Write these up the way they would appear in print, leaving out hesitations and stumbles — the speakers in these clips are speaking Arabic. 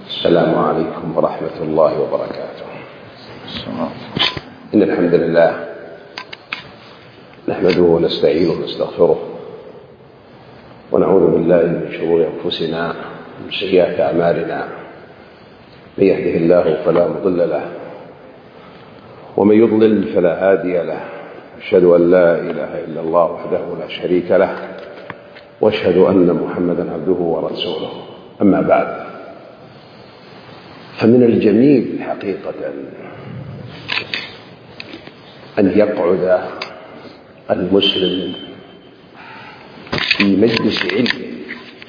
السلام عليكم ورحمة الله وبركاته. إن الحمد لله نحمده ونستعينه ونستغفره ونعوذ بالله من شرور أنفسنا ومن سيئات أعمالنا. من يهده الله فلا مضل له ومن يضلل فلا هادي له. أشهد أن لا إله إلا الله وحده لا شريك له وأشهد أن محمدا عبده ورسوله. أما بعد، فمن الجميل حقيقة أن يقعد المسلم في مجلس علم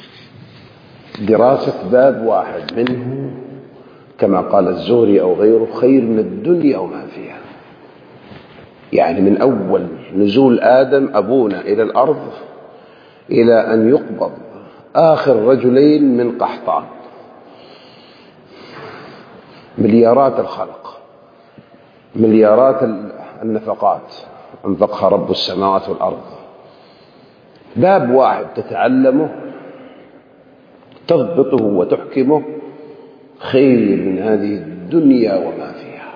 دراسة باب واحد منه، كما قال الزهري أو غيره، خير من الدنيا وما فيها. يعني من أول نزول آدم أبونا إلى الأرض إلى أن يقبض آخر رجلين من قحطان، مليارات الخلق، مليارات النفقات أنفقها رب السماوات والأرض. باب واحد تتعلمه تضبطه وتحكمه خير من هذه الدنيا وما فيها.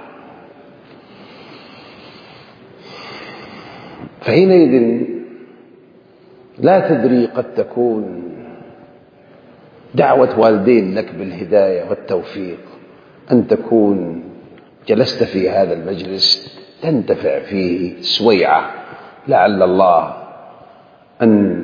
فحينئذ لا تدري، قد تكون دعوة والدين لك بالهداية والتوفيق أن تكون جلست في هذا المجلس تنتفع فيه سويعة، لعل الله أن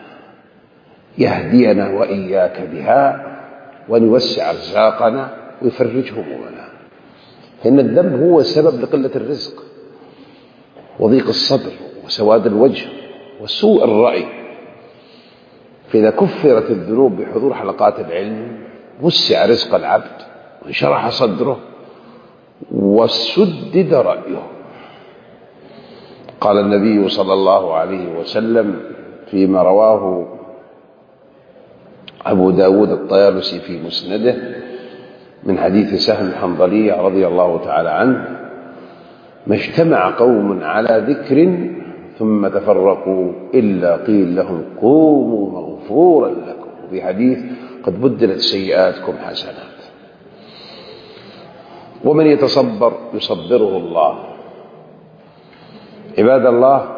يهدينا وإياك بها وأن يوسع أرزاقنا ويفرج همومنا. إن الذنب هو السبب لقلة الرزق وضيق الصدر وسواد الوجه وسوء الرأي. فإذا كفرت الذنوب بحضور حلقات العلم وسع رزق العبد وانشرح صدره وسدد رأيه. قال النبي صلى الله عليه وسلم فيما رواه أبو داود الطيالسي في مسنده من حديث سهل الحنظلي رضي الله تعالى عنه: ما اجتمع قوم على ذكر ثم تفرقوا إلا قيل لهم قوموا مغفورا لكم. وفي حديث: قد بدلت سيئاتكم حسنات. ومن يتصبر يصبره الله. عباد الله،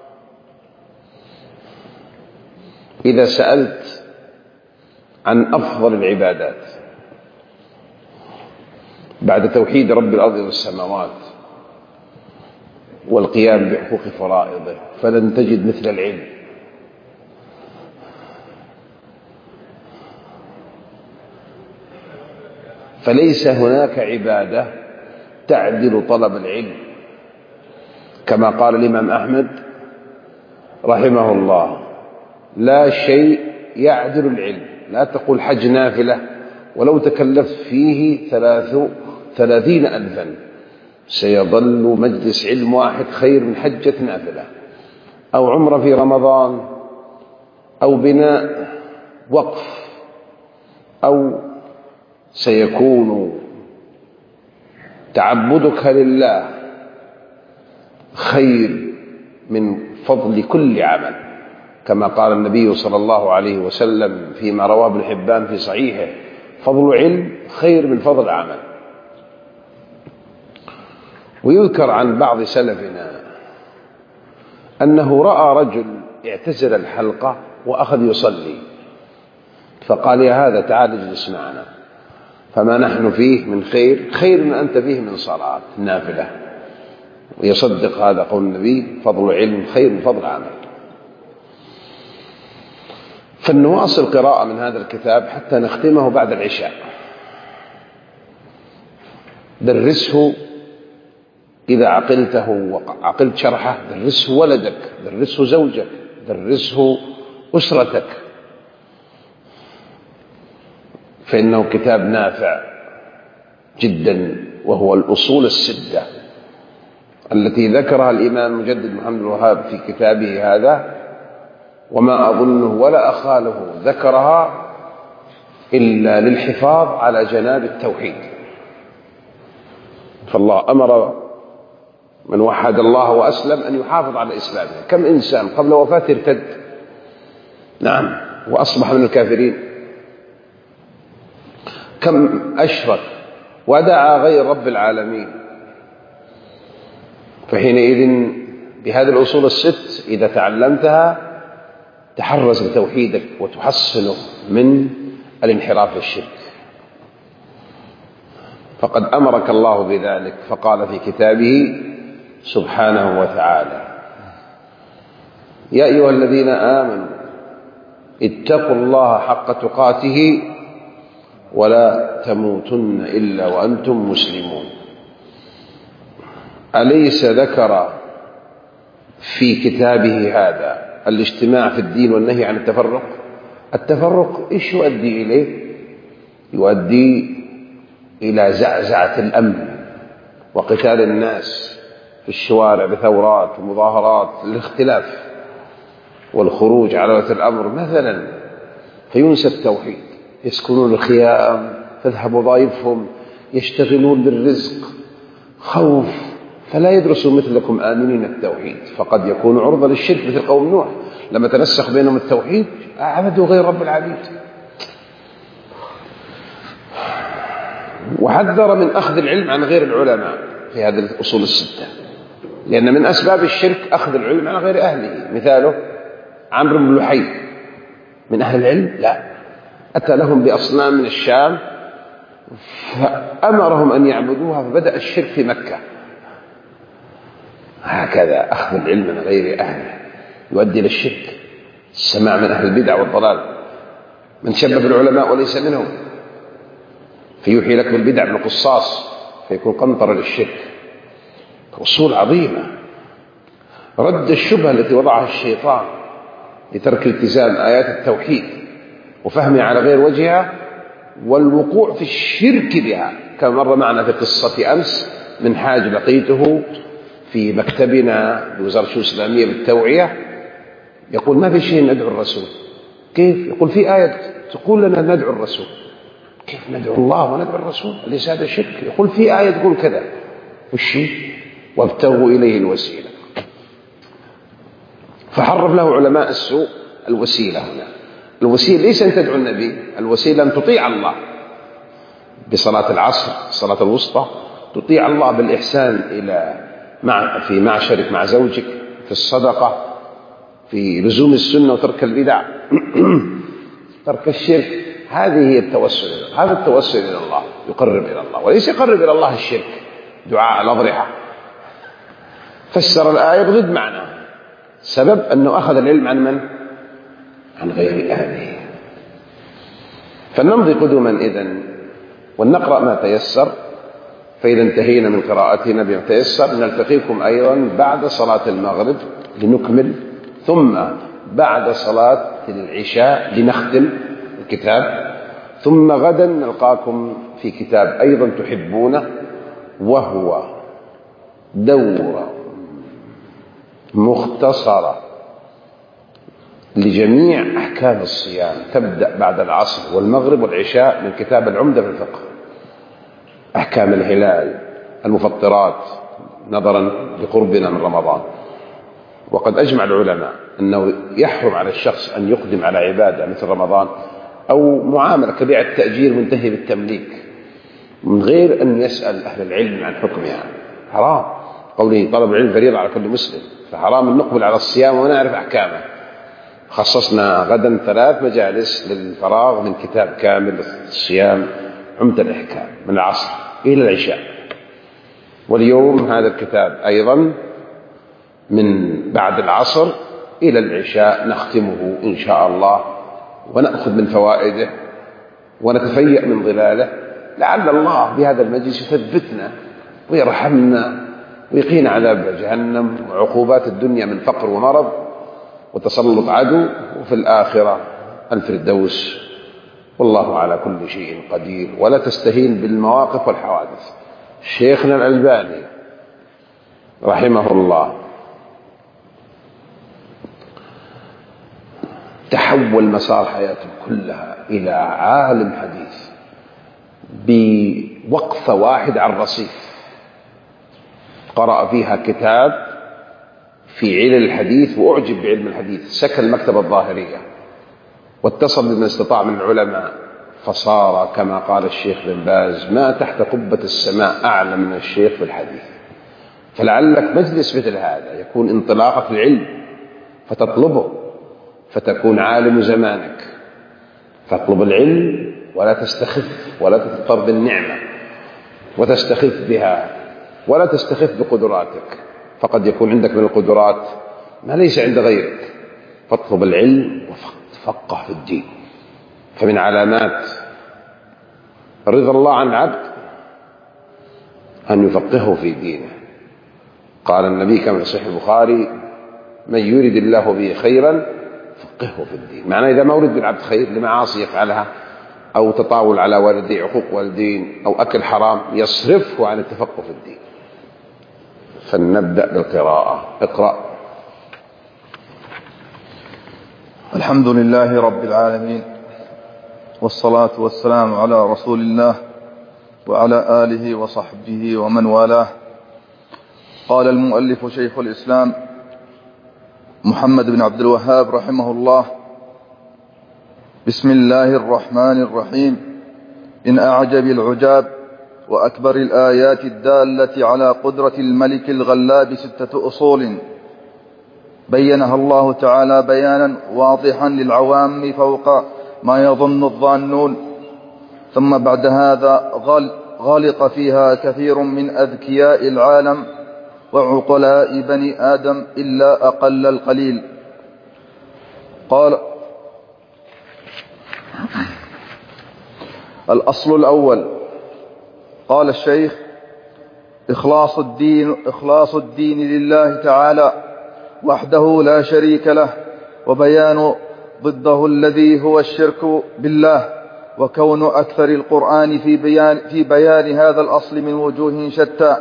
إذا سألت عن أفضل العبادات بعد توحيد رب الأرض والسماوات والقيام بحقوق فرائضه فلن تجد مثل العلم. فليس هناك عبادة تعدل طلب العلم، كما قال الإمام أحمد رحمه الله: لا شيء يعدل العلم. لا تقول حج نافلة ولو تكلفت فيه 30,000 سيظل مجلس علم واحد خير من حجة نافلة، أو عمرة في رمضان، أو بناء وقف، أو سيكون تعبدك لله خير من فضل كل عمل، كما قال النبي صلى الله عليه وسلم فيما رواه ابن حبان في صحيحه: فضل علم خير من فضل عمل. ويذكر عن بعض سلفنا أنه رأى رجل اعتزل الحلقة وأخذ يصلي، فقال: يا هذا تعال اجلس معنا، فما نحن فيه من خير ما أنت فيه من صلاة نافلة. ويصدق هذا قول النبي: فضل علم خير من فضل عمل. فلنواصل قراءة من هذا الكتاب حتى نختمه بعد العشاء. درسه إذا عقلته وعقلت شرحه، درسه ولدك، درسه زوجك، درسه أسرتك، فإنه كتاب نافع جدا. وهو الأصول الستة التي ذكرها الإمام المجدد محمد الوهاب في كتابه هذا، وما أظنه ولا أخاله ذكرها إلا للحفاظ على جناب التوحيد. فالله أمر من وحد الله وأسلم أن يحافظ على إسلامه. كم إنسان قبل وفاته ارتد، نعم، وأصبح من الكافرين. كم أشرك ودعا غير رب العالمين. فحينئذ بهذه الأصول الست إذا تعلمتها تحرز بتوحيدك وتحصنه من الانحراف للشرك. فقد أمرك الله بذلك، فقال في كتابه سبحانه وتعالى: يا أيها الذين آمنوا اتقوا الله حق تقاته ولا تموتن إلا وأنتم مسلمون. أليس ذكر في كتابه هذا الاجتماع في الدين والنهي عن التفرق؟ التفرق إيش يؤدي إليه؟ يؤدي إلى زعزعة الأمن وقتال الناس في الشوارع بثورات ومظاهرات للاختلاف والخروج على ولاة الأمر مثلا، فينسى التوحيد. يسكنون الخيام، تذهب وظائفهم، يشتغلون بالرزق، خوف، فلا يدرسوا مثلكم آمنين التوحيد، فقد يكون عرضة للشرك مثل قوم نوح لما تنسخ بينهم التوحيد عبدوا غير رب العبيد. وحذر من أخذ العلم عن غير العلماء في هذه الأصول الستة، لأن من أسباب الشرك أخذ العلم عن غير أهله. مثاله عمرو بن لحي من أهل العلم؟ لا، أتى لهم بأصنام من الشام فأمرهم أن يعبدوها، فبدأ الشرك في مكة. هكذا أخذ العلم من غير أهله يؤدي إلى الشرك. السماع من أهل البدع والضلال، من شبب العلماء وليس منهم فيوحي لك بالبدع بالقصاص فيكون قنطرة للشرك. أصول عظيمة. رد الشبهة التي وضعها الشيطان لترك التزام آيات التوحيد وفهمها على غير وجهها والوقوع في الشرك بها، كما مر معنا في قصة أمس من حاج لقيته في مكتبنا بوزارة الشؤون الإسلامية بالتوعية يقول: ما في شيء ندعو الرسول. كيف؟ يقول: في آية تقول لنا ندعو الرسول. كيف ندعو الله وندعو الرسول؟ أليس هذا شرك؟ يقول: في آية تقول كذا. وش هي؟ وابتغوا إليه الوسيلة. فحرف له علماء السوء الوسيلة هنا. الوسيلة ليس أن تدعو النبي، الوسيلة أن تطيع الله بصلاة العصر، الصلاة الوسطى، تطيع الله بالإحسان في معشرك مع زوجك، في الصدقة، في لزوم السنة وترك البدع ترك الشرك. هذه هي التوسل، هذا التوسل إلى الله يقرب إلى الله، وليس يقرب إلى الله الشرك دعاء الأضرحة. فسر الآية بضد معنى، سبب أنه أخذ العلم عن من؟ عن غير أهله. فلنمضي قدما إذن ولنقرأ ما تيسر، فإذا انتهينا من قراءتنا بما تيسر نلتقيكم أيضا بعد صلاة المغرب لنكمل، ثم بعد صلاة العشاء لنختم الكتاب، ثم غدا نلقاكم في كتاب أيضا تحبونه، وهو دورة مختصرة لجميع أحكام الصيام، تبدأ بعد العصر والمغرب والعشاء، من كتاب العمدة في الفقه. أحكام الهلال، المفطرات نظرا لقربنا من رمضان. وقد أجمع العلماء أنه يحرم على الشخص أن يقدم على عبادة مثل رمضان أو معاملة كبيع التأجير منتهي بالتمليك من غير أن يسأل أهل العلم عن حكمها، حرام. قوله طلب العلم فريضة على كل مسلم، فحرام أن نقبل على الصيام ونعرف أحكامه. خصصنا غدا 3 مجالس للفراغ من كتاب كامل الصيام عمدة الأحكام من العصر إلى العشاء، واليوم هذا الكتاب أيضا من بعد العصر إلى العشاء نختمه إن شاء الله، ونأخذ من فوائده ونتفيأ من ظلاله، لعل الله بهذا المجلس يثبتنا ويرحمنا ويقينا عذاب جهنم وعقوبات الدنيا من فقر ومرض وتسلط عدو، وفي الآخرة الفردوس. والله على كل شيء قدير. ولا تستهين بالمواقف والحوادث. شيخنا الألباني رحمه الله تحول مسار حياته كلها إلى عالم حديث بوقفة واحدة على الرصيف، قرأ فيها كتاب في علل الحديث وأعجب بعلم الحديث، سكن المكتبة الظاهرية واتصل بمن استطاع من العلماء فصار كما قال الشيخ بن باز: ما تحت قبة السماء أعلى من الشيخ في الحديث. فلعلك مجلس مثل هذا يكون انطلاقك العلم فتطلبه، فتكون عالم زمانك. فاطلب العلم ولا تستخف، ولا تضطر بالنعمة وتستخف بها، ولا تستخف بقدراتك، فقد يكون عندك من القدرات ما ليس عند غيرك. فاطلب العلم وتفقه في الدين. فمن علامات رضا الله عن العبد أن يفقهه في دينه. قال النبي كما في صحيح البخاري: من يريد الله به خيرا فقهه في الدين. معناه إذا ما أريد بالعبد خير لمعاصي يفعلها، أو تطاول على والديه، عقوق والدين، أو أكل حرام، يصرفه عن التفقه في الدين. فلنبدأ بالقراءة. اقرأ. الحمد لله رب العالمين، والصلاة والسلام على رسول الله وعلى آله وصحبه ومن والاه. قال المؤلف شيخ الإسلام محمد بن عبد الوهاب رحمه الله: بسم الله الرحمن الرحيم. من أعجب العجاب وأكبر الآيات الدالة على قدرة الملك الغلاب 6 أصول بينها الله تعالى بيانا واضحا للعوام فوق ما يظن الظانون، ثم بعد هذا غلط فيها كثير من أذكياء العالم وعقلاء بني آدم إلا أقل القليل. قال: الأصل الأول. قال الشيخ: إخلاص الدين لله تعالى وحده لا شريك له، وبيان ضده الذي هو الشرك بالله، وكون أكثر القرآن في بيان هذا الأصل من وجوه شتى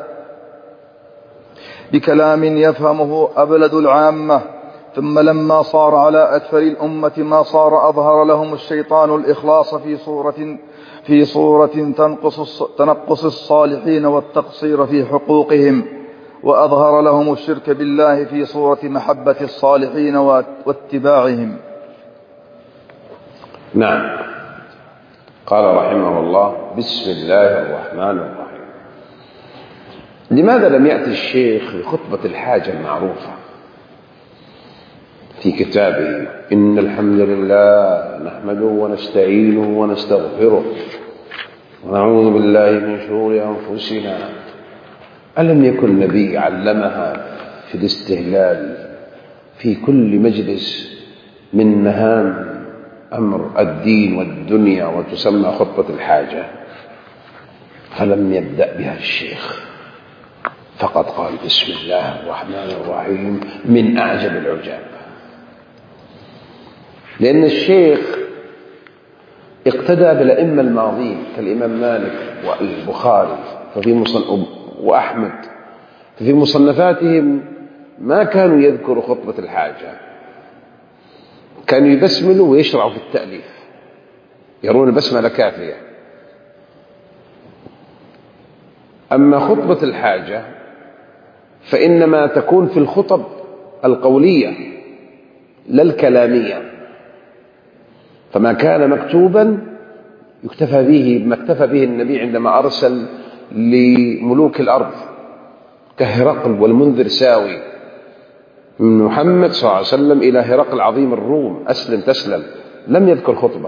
بكلام يفهمه أبلد العامة. ثم لما صار على أكثر الأمة ما صار، أظهر لهم الشيطان الإخلاص في صورة تنقص الصالحين والتقصير في حقوقهم، وأظهر لهم الشرك بالله في صورة محبة الصالحين واتباعهم. نعم. قال رحمه الله: بسم الله الرحمن الرحيم. لماذا لم يأتي الشيخ بخطبة الحاجة المعروفة في كتابه: إن الحمد لله نحمده ونستعينه ونستغفره ونعوذ بالله من شرور أنفسنا؟ ألم يكن النبي علمها في الاستهلال في كل مجلس من مهام أمر الدين والدنيا، وتسمى خطبة الحاجة؟ فلم يبدأ بها الشيخ، فقد قال: بسم الله الرحمن الرحيم. من أعجب العجاب، لأن الشيخ اقتدى بالأئمة الماضين كالإمام مالك والبخاري وأحمد، ففي مصنفاتهم ما كانوا يذكروا خطبة الحاجة، كانوا يبسملوا ويشرعوا في التأليف، يرون البسملة كافية. أما خطبة الحاجة فإنما تكون في الخطب القولية لا الكلامية، فما كان مكتوبا يكتفى به ما اكتفى به النبي عندما أرسل لملوك الأرض كهرقل والمنذر ساوي، من محمد صلى الله عليه وسلم إلى هرقل عظيم الروم: أسلم تسلم. لم يذكر خطبة.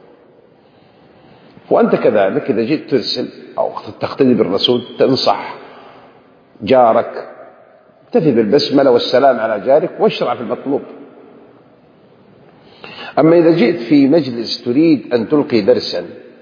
وأنت كذلك إذا جئت ترسل أو تقتدي بالرسول تنصح جارك، اكتفي بالبسملة والسلام على جارك واشرع في المطلوب. أما إذا جئت في مجلس تريد أن تلقي درسا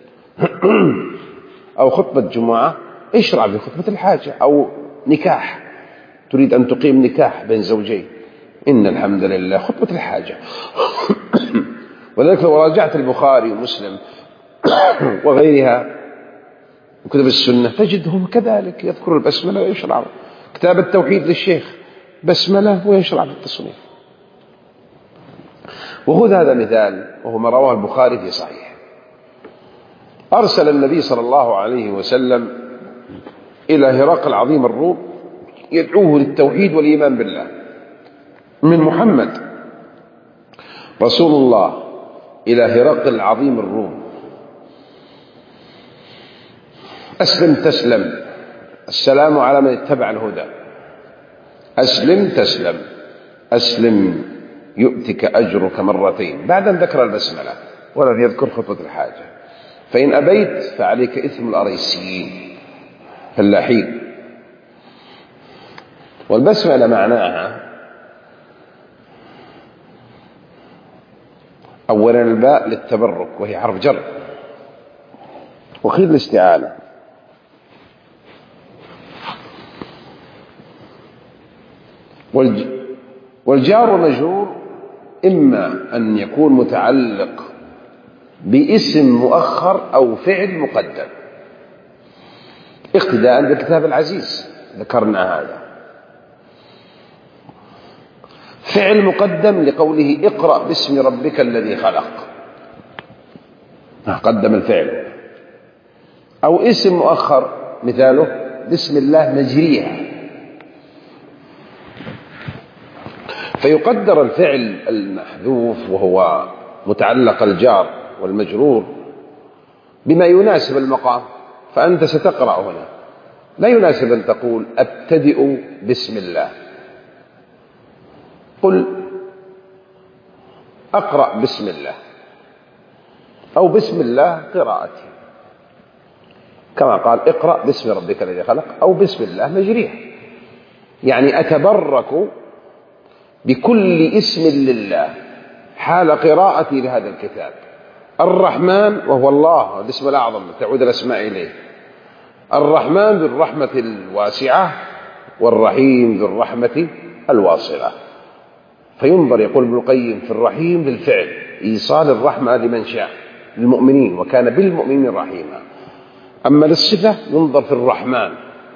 أو خطبة جمعة، اشرع في خطبة الحاجة. أو نكاح، تريد أن تقيم نكاح بين زوجين، إن الحمد لله خطبة الحاجة. ولذلك لو راجعت البخاري ومسلم وغيرها وكتب السنة تجدهم كذلك يذكر البسملة ويشرع. كتاب التوحيد للشيخ بسملة ويشرع في التصنيف. وخذ هذا مثال، وهو ما رواه البخاري في صحيح. أرسل النبي صلى الله عليه وسلم إلى هرقل عظيم الروم يدعوه للتوحيد والإيمان بالله، من محمد رسول الله إلى هرقل عظيم الروم أسلم تسلم، السلام على من اتبع الهدى. أسلم تسلم، أسلم يؤتك أجرك مرتين، بعد أن ذكر البسملة ولم يذكر خطوة الحاجة. فإن أبيت فعليك إثم الأريسيين فلاحين. والبسملة معناها أولا الباء للتبرك وهي حرف جر، وخير الاستعانة. والجار والمجرور إما أن يكون متعلق باسم مؤخر أو فعل مقدم، اقتداء بالكتاب العزيز ذكرنا هذا. فعل مقدم لقوله اقرأ باسم ربك الذي خلق، قدم الفعل. أو اسم مؤخر مثاله بسم الله مجريها، فيقدر الفعل المحذوف وهو متعلق الجار والمجرور بما يناسب المقام. فأنت ستقرأ هنا، لا يناسب أن تقول أبتدئ بسم الله، قل أقرأ بسم الله، أو بسم الله قراءتي، كما قال اقرأ باسم ربك الذي خلق، أو بسم الله مجريها. يعني أتبرك بكل اسم لله حال قراءتي لهذا الكتاب. الرحمن وهو الله الاسم الأعظم، تعود الأسماء إليه. الرحمن ذو الرحمة الواسعة، والرحيم ذو الرحمة الواصلة. فينظر، يقول ابن القيم، في الرحيم للفعل إيصال الرحمة لمن شاء للمؤمنين، وكان بالمؤمنين رحيما. أما للصفة ينظر في الرحمن،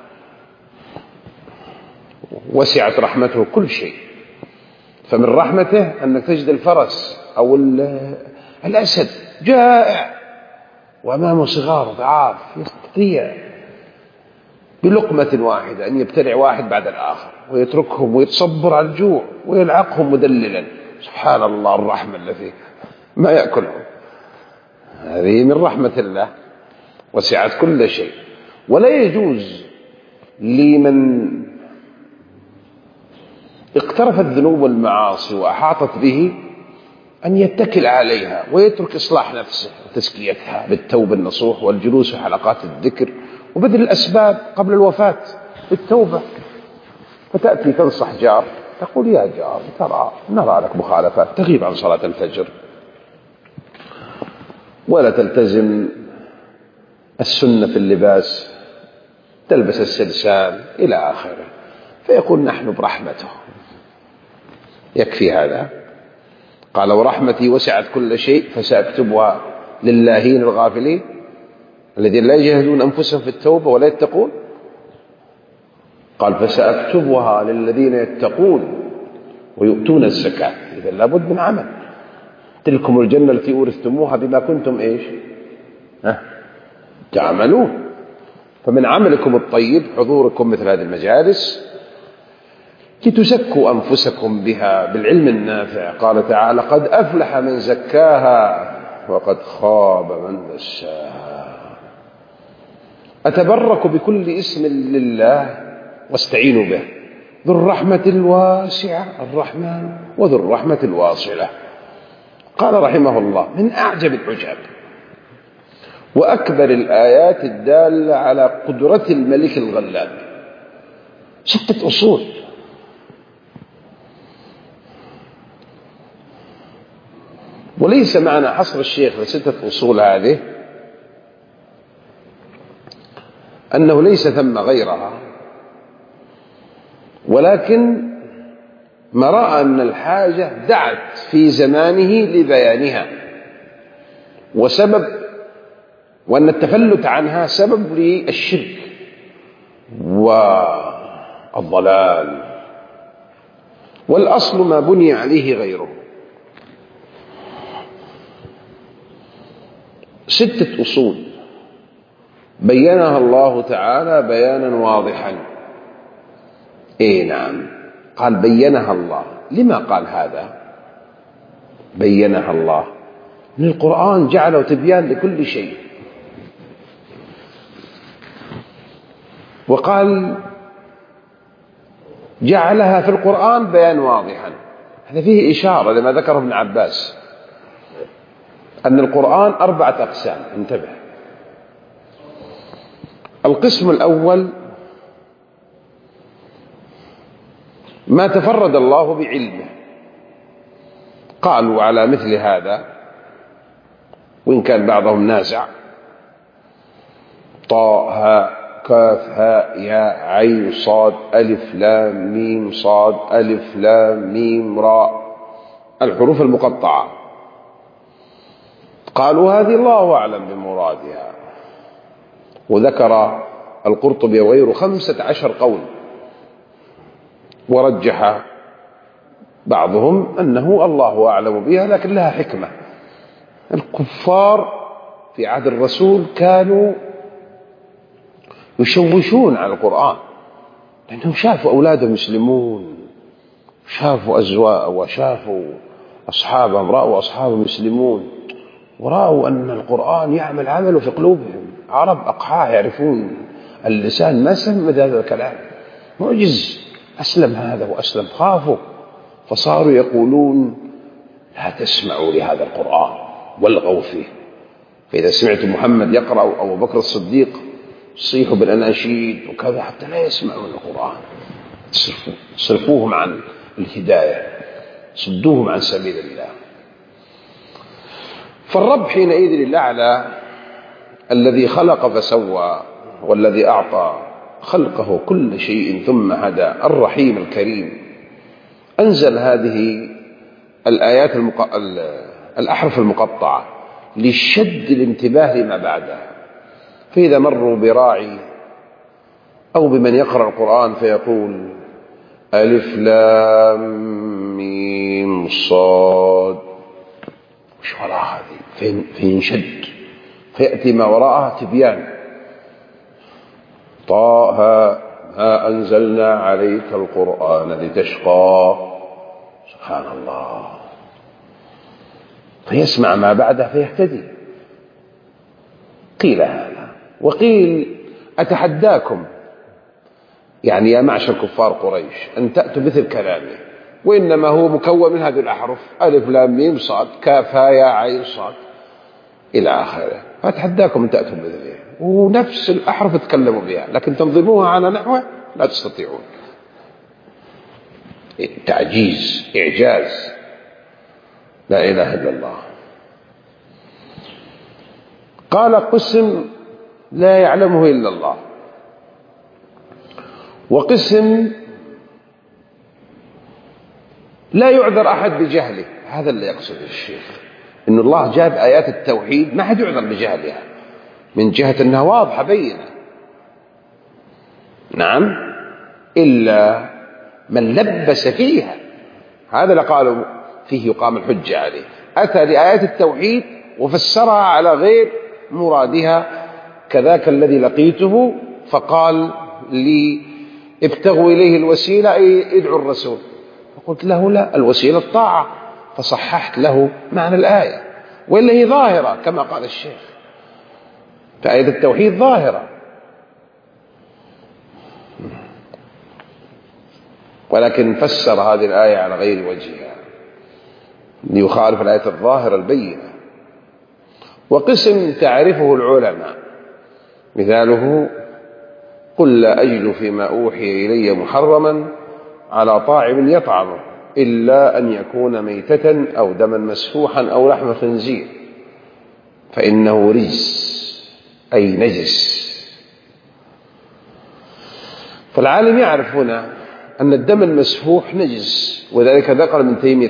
وسعت رحمته كل شيء. فمن رحمته أنك تجد الفرس أو الأسد جائع وأمامه صغار ضعاف، يستطيع بلقمة واحدة أن يبتلع واحد بعد الآخر ويتركهم ويتصبر على الجوع ويلعقهم مدللا. سبحان الله، الرحمة التي ما يأكلهم، هذه من رحمة الله، وسعت كل شيء. ولا يجوز لمن اقترف الذنوب والمعاصي وأحاطت به أن يتكل عليها ويترك إصلاح نفسه وتزكيتها بالتوبة النصوح والجلوس في حلقات الذكر وبذل الأسباب قبل الوفاة بالتوبة. فتأتي تنصح جار، تقول يا جار ترى نرى لك مخالفات، تغيب عن صلاة الفجر ولا تلتزم السنة في اللباس، تلبس السلسال إلى آخره. فيقول نحن برحمته، يكفي هذا. قال ورحمتي وسعت كل شيء فسأكتبها للاهين الغافلين الذين لا يجاهدون أنفسهم في التوبة ولا يتقون. قال فسأكتبها للذين يتقون ويؤتون الزكاة. إذا لابد من عمل. تلكم الجنة التي أورثتموها بما كنتم إيش تعملون. فمن عملكم الطيب حضوركم مثل هذه المجالس لتزكوا أنفسكم بها بالعلم النافع. قال تعالى قد أفلح من زكاها وقد خاب من دساها. أتبرك بكل اسم لله واستعينوا به، ذو الرحمة الواسعة الرحمن وذو الرحمة الواصلة. قال رحمه الله من أعجب العجاب وأكبر الآيات الدالة على قدرة الملك الغلاب 6 أصول. وليس معنى حصر الشيخ ل6 أصول هذه أنه ليس ثم غيرها، ولكن ما رأى أن الحاجة دعت في زمانه لبيانها، وأن التفلت عنها سبب للشرك والضلال، والأصل ما بني عليه غيره. 6 أصول بينها الله تعالى بيانا واضحا. نعم، قال بينها الله. لما قال هذا بينها الله؟ من القرآن جعله تبيان لكل شيء. وقال جعلها في القرآن بيان واضحا. هذا فيه إشارة لما ذكره ابن عباس أن القرآن 4 أقسام. انتبه. القسم الأول ما تفرد الله بعلمه، قالوا على مثل هذا وإن كان بعضهم نازع: طاء هاء كاف هاء ياء عين صاد ألف لام ميم صاد ألف لام ميم راء، الحروف المقطعة. قالوا هذه الله أعلم بمرادها. وذكر القرطبي وغيره 15 قول، ورجح بعضهم أنه الله أعلم بها لكن لها حكمة. الكفار في عهد الرسول كانوا يشوشون على القرآن لأنهم شافوا أولادهم يسلمون، شافوا أزواء وشافوا أصحابهم، رأوا أصحابهم يسلمون، ورأوا أن القرآن يعمل عمله في قلوبهم. عرب أقحاء يعرفون اللسان، ما سمد هذا الكلام، معجز، أسلم هذا وأسلم، خافوا فصاروا يقولون لا تسمعوا لهذا القرآن والغوا فيه. فإذا سمعتم محمد يقرأ أو أبو بكر الصديق صيحوا بالأناشيد وكذا حتى لا يسمعون القرآن، صرفوهم عن الهداية، صدوهم عن سبيل الله. فالرب حينئذ الأعلى الذي خلق فسوى والذي أعطى خلقه كل شيء ثم هدى، الرحيم الكريم، أنزل هذه الآيات الأحرف المقطعة لشد الانتباه لما بعدها. فإذا مروا براعي أو بمن يقرأ القرآن فيقول ألف لام ميم صاد، وش وراء هذه؟ فينشد، فيأتي ما وراءها تبيان. طه ما أنزلنا عليك القرآن لتشقى، سبحان الله، فيسمع ما بعده فيهتدي. قيل هذا، وقيل أتحداكم يعني يا معشر كفار قريش أن تأتوا مثل كلامه، وإنما هو مكون من هذه الأحرف ألف لام ميم صاد كاف هاء ياء عين صاد إلى آخره، فأتحداكم أن تأتوا مثله، ونفس الأحرف تكلموا بها لكن تنظموها على نحوه لا تستطيعون. تعجيز، إعجاز، لا إله إلا الله. قال قسم لا يعلمه إلا الله، وقسم لا يعذر أحد بجهله. هذا اللي يقصد الشيخ، إن الله جاب آيات التوحيد ما حد يعذر بجهلها من جهة أنها واضحة بينة، نعم، إلا من لبس فيها، هذا لقالوا فيه يقام الحجة عليه. أتى لآيات التوحيد وفسرها على غير مرادها، كذاك الذي لقيته فقال لي ابتغوا إليه الوسيلة أي ادعوا الرسول، فقلت له لا، الوسيلة الطاعة، فصححت له معنى الآية، وإلا هي ظاهرة كما قال الشيخ، فآية التوحيد ظاهرة، ولكن فسر هذه الآية على غير وجهها ليخالف الآية الظاهرة البينة. وقسم تعرفه العلماء، مثاله قل لا أجد فيما أوحي إلي محرما على طاعم يطعمه إلا أن يكون ميتة أو دما مسفوحا أو لحم خنزير فإنه رجس أي نجس. فالعالم يعرف هنا أن الدم المسفوح نجس، وذلك ذكر ابن تيمية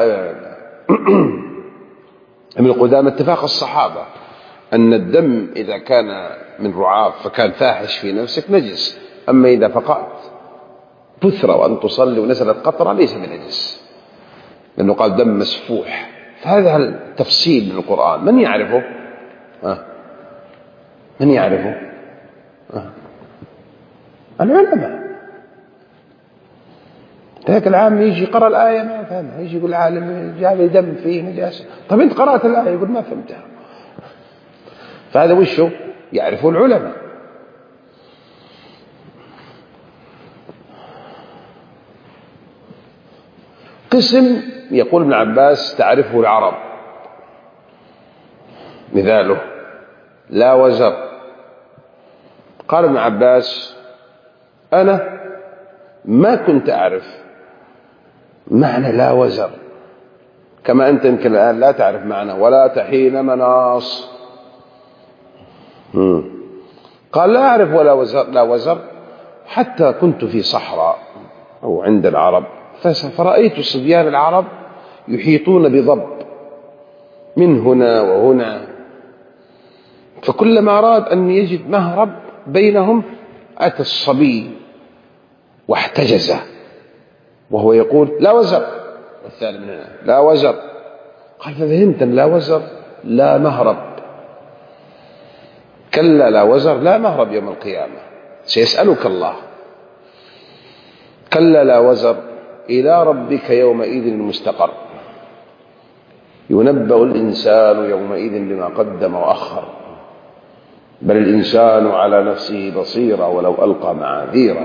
ابن قدامة اتفاق الصحابة أن الدم إذا كان من رعاف فكان فاحش في نفسك نجس، أما إذا فقأت بثرة وأن تصلي ونزلت قطرة ليس بنجس، لأنه قال دم مسفوح. فهذا التفصيل من القرآن من يعرفه؟ من يعرفه؟ العلماء. ذاك العام يجي قرأ الآية ما فهمها، يجي يقول العالم جاب دم فيه نجاسة، طب أنت قرأت الآية يقول ما فهمتها. فهذا وشه يعرفه العلماء. قسم يقول ابن عباس تعرفه العرب، مثاله لا وزر. قال ابن عباس أنا ما كنت أعرف معنى لا وزر، كما أنت يمكن الآن لا تعرف معنى ولا تحين مناص. قال لا أعرف لا وزر حتى كنت في صحراء أو عند العرب، فرأيت صبيان العرب يحيطون بضب من هنا وهنا، فكلما أراد أن يجد مهرب بينهم أتى الصبي واحتجزه وهو يقول لا وزر، والثاني من هنا لا وزر. قال ففهمت لا وزر لا مهرب. كلا لا وزر لا مهرب يوم القيامة، سيسألك الله. كلا لا وزر إلى ربك يومئذ المستقر، ينبأ الإنسان يومئذ بما قدم وأخر، بل الإنسان على نفسه بصيرة ولو ألقى معاذيره.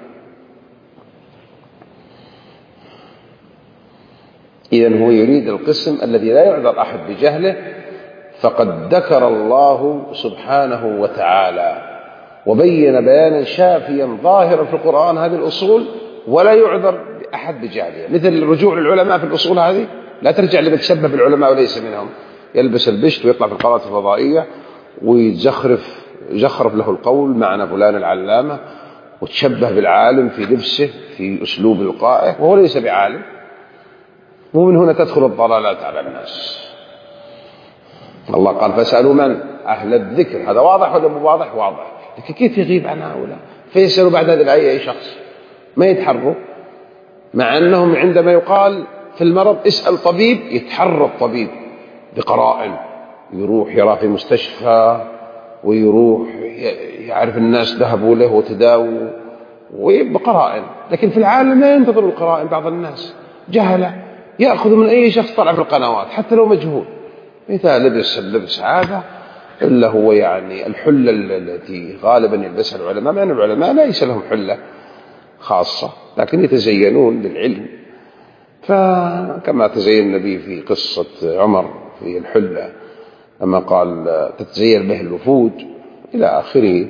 إذن هو يريد القسم الذي لا يعذر أحد بجهله، فقد ذكر الله سبحانه وتعالى وبين بيانا شافيا ظاهرا في القرآن هذه الأصول، ولا يعذر أحد بجهله. مثل الرجوع للعلماء في الأصول هذه، لا ترجع لمتشبه بالعلماء وليس منهم، يلبس البشت ويطلع في القنوات الفضائية ويزخرف له القول معنى فلان العلامة، وتشبه بالعالم في لبسه في أسلوب إلقائه وهو ليس بعالم. ومن هنا تدخل الضلالات على الناس. الله قال فاسألوا من أهل الذكر، هذا واضح ولا مو واضح؟ واضح. لكن كيف يغيب عن هؤلاء؟ فيسألوا بعد هذه الآية أي شخص ما يتحروا، مع أنهم عندما يقال في المرض اسأل طبيب يتحرى الطبيب بقرائن، يروح يرى في مستشفى ويروح يعرف الناس ذهبوا له وتداووا وبقرائن. لكن في العالم لا ينتظر القرائن، بعض الناس جهلة يأخذ من أي شخص طلع في القنوات حتى لو مجهول، مثال لبس اللبس هذا إلا هو يعني الحلة التي غالبا يلبسها العلماء، مع أن العلماء ليس لهم حلة خاصة لكن يتزينون للعلم، فكما تزين النبي في قصة عمر في الحلة لما قال تتزين به الوفود إلى آخره.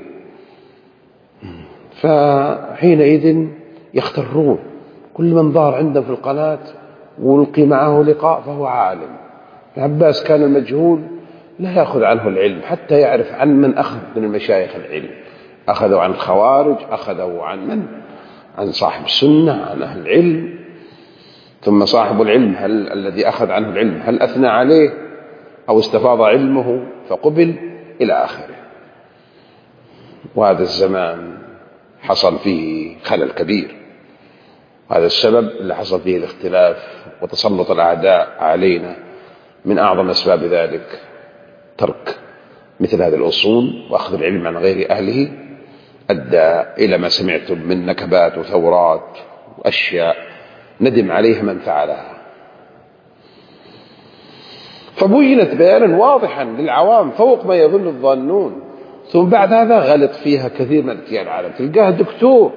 فحينئذ يخترون كل من ظهر عندهم في القناة ولقي معه لقاء فهو عالم. عباس كان المجهول لا يأخذ عنه العلم حتى يعرف عن من أخذ من المشايخ العلم. أخذوا عن الخوارج، أخذوا عن من؟ عن صاحب السنة، عن أهل العلم. ثم صاحب العلم الذي أخذ عنه العلم هل أثنى عليه أو استفاض علمه فقبل إلى آخره. وهذا الزمان حصل فيه خلل كبير، هذا السبب اللي حصل فيه الاختلاف وتسلط الأعداء علينا. من أعظم أسباب ذلك ترك مثل هذه الأصول وأخذ العلم عن غير أهله، أدى إلى ما سمعتم من نكبات وثورات وأشياء ندم عليها من فعلها. فبينت بيانا واضحا للعوام فوق ما يظن الظانون. ثم بعد هذا غلط فيها كثير من أذكياء العالم، تلقاه دكتور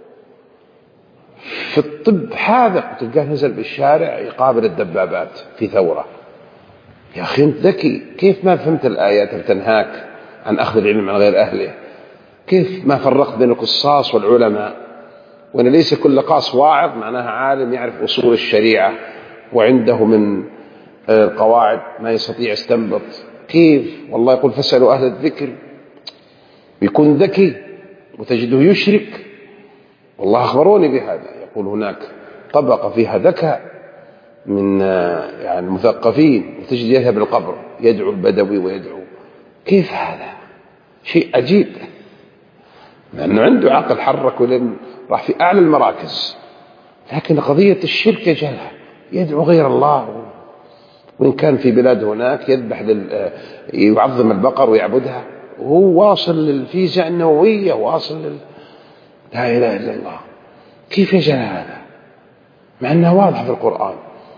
في الطب حاذق، تلقاه نزل بالشارع يقابل الدبابات في ثورة. يا أخي أنت ذكي، كيف ما فهمت الآيات اللي تنهاك عن أخذ العلم عن غير أهله؟ كيف ما فرقت بين القصاص والعلماء؟ وأن ليس كل قاص واعظ معناها عالم يعرف أصول الشريعة وعنده من القواعد ما يستطيع يستنبط. كيف؟ والله يقول فاسألوا أهل الذكر، يكون ذكي وتجده يشرك. والله أخبروني بهذا، يقول هناك طبقة فيها ذكاء من يعني مثقفين، وتجد يذهب القبر يدعو البدوي ويدعو. كيف هذا؟ شيء عجيب، لأنه عنده عقل حرك ولم راح في أعلى المراكز. لكن قضية الشرك يجهلها، يدعو غير الله، وإن كان في بلاد هناك يذبح يعظم البقر ويعبدها، وهو واصل للفيزياء النووية، واصل لا إله إلا الله. كيف يجهل هذا مع أنها واضحة في القرآن؟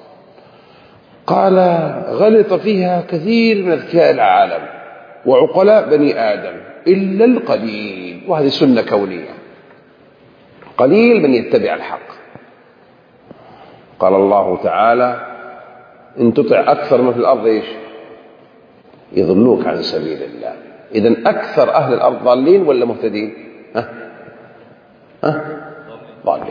قال غلط فيها كثير من أذكياء العالم وعقلاء بني آدم إلا القليل، وهذه سنة كونية، قليل من يتبع الحق. قال الله تعالى إن تطع أكثر من في الأرض إيش يضلوك عن سبيل الله. إذن أكثر أهل الأرض ضالين ولا مهتدين؟ ضالين.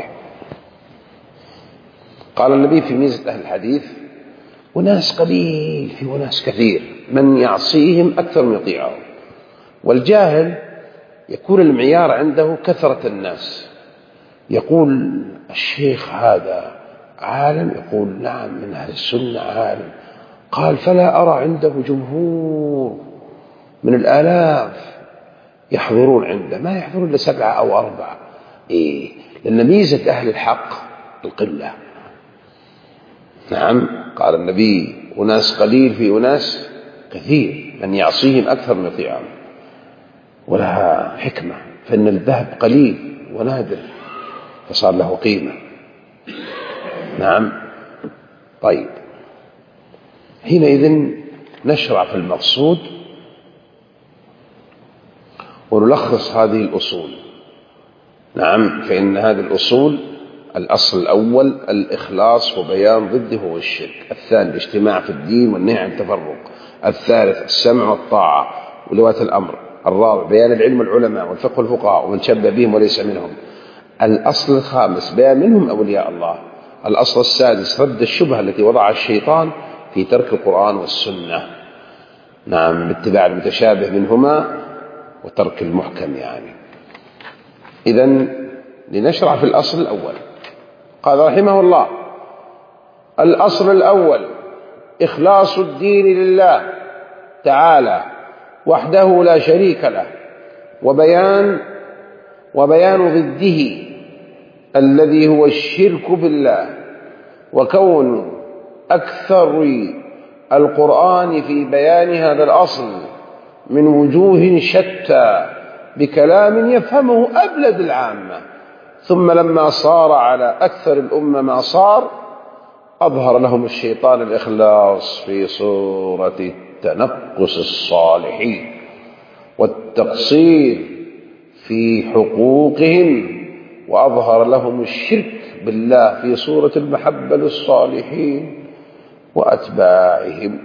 قال النبي في ميزة أهل الحديث وناس قليل في وناس كثير، من يعصيهم أكثر من يطيعهم. والجاهل يكون المعيار عنده كثرة الناس، يقول الشيخ هذا عالم، يقول نعم من أهل السنة عالم، قال فلا أرى عنده جمهور من الآلاف يحضرون عنده، ما يحضرون إلا 7 أو 4. لأن ميزة أهل الحق القلة. نعم قال النبي وناس قليل في وناس كثير، من يعصيهم أكثر من يطيعهم. ولها حكمة، فإن الذهب قليل ونادر فصار له قيمة. نعم. طيب حينئذ نشرع في المقصود ونلخص هذه الأصول. نعم، فإن هذه الأصول الأصل الأول الإخلاص وبيان ضده هو الشرك، الثاني الاجتماع في الدين والنهي عن التفرق، الثالث السمع والطاعة ولاة الأمر، الرابع بيان العلم والعلماء والفقه والفقهاء ومن شبه بهم وليس منهم، الأصل الخامس بيان منهم أولياء الله، الأصل السادس رد الشبهة التي وضعها الشيطان في ترك القرآن والسنة. نعم، باتباع المتشابه منهما وترك المحكم يعني. إذن لنشرع في الأصل الأول. قال رحمه الله الأصل الأول إخلاص الدين لله تعالى وحده لا شريك له، وبيان ضده الذي هو الشرك بالله، وكون أكثر القرآن في بيان هذا الأصل من وجوه شتى بكلام يفهمه أبلد العامة، ثم لما صار على أكثر الأمة ما صار أظهر لهم الشيطان الإخلاص في صورة التنقص الصالحين والتقصير في حقوقهم، وأظهر لهم الشرك بالله في صورة المحبة للصالحين وأتباعهم.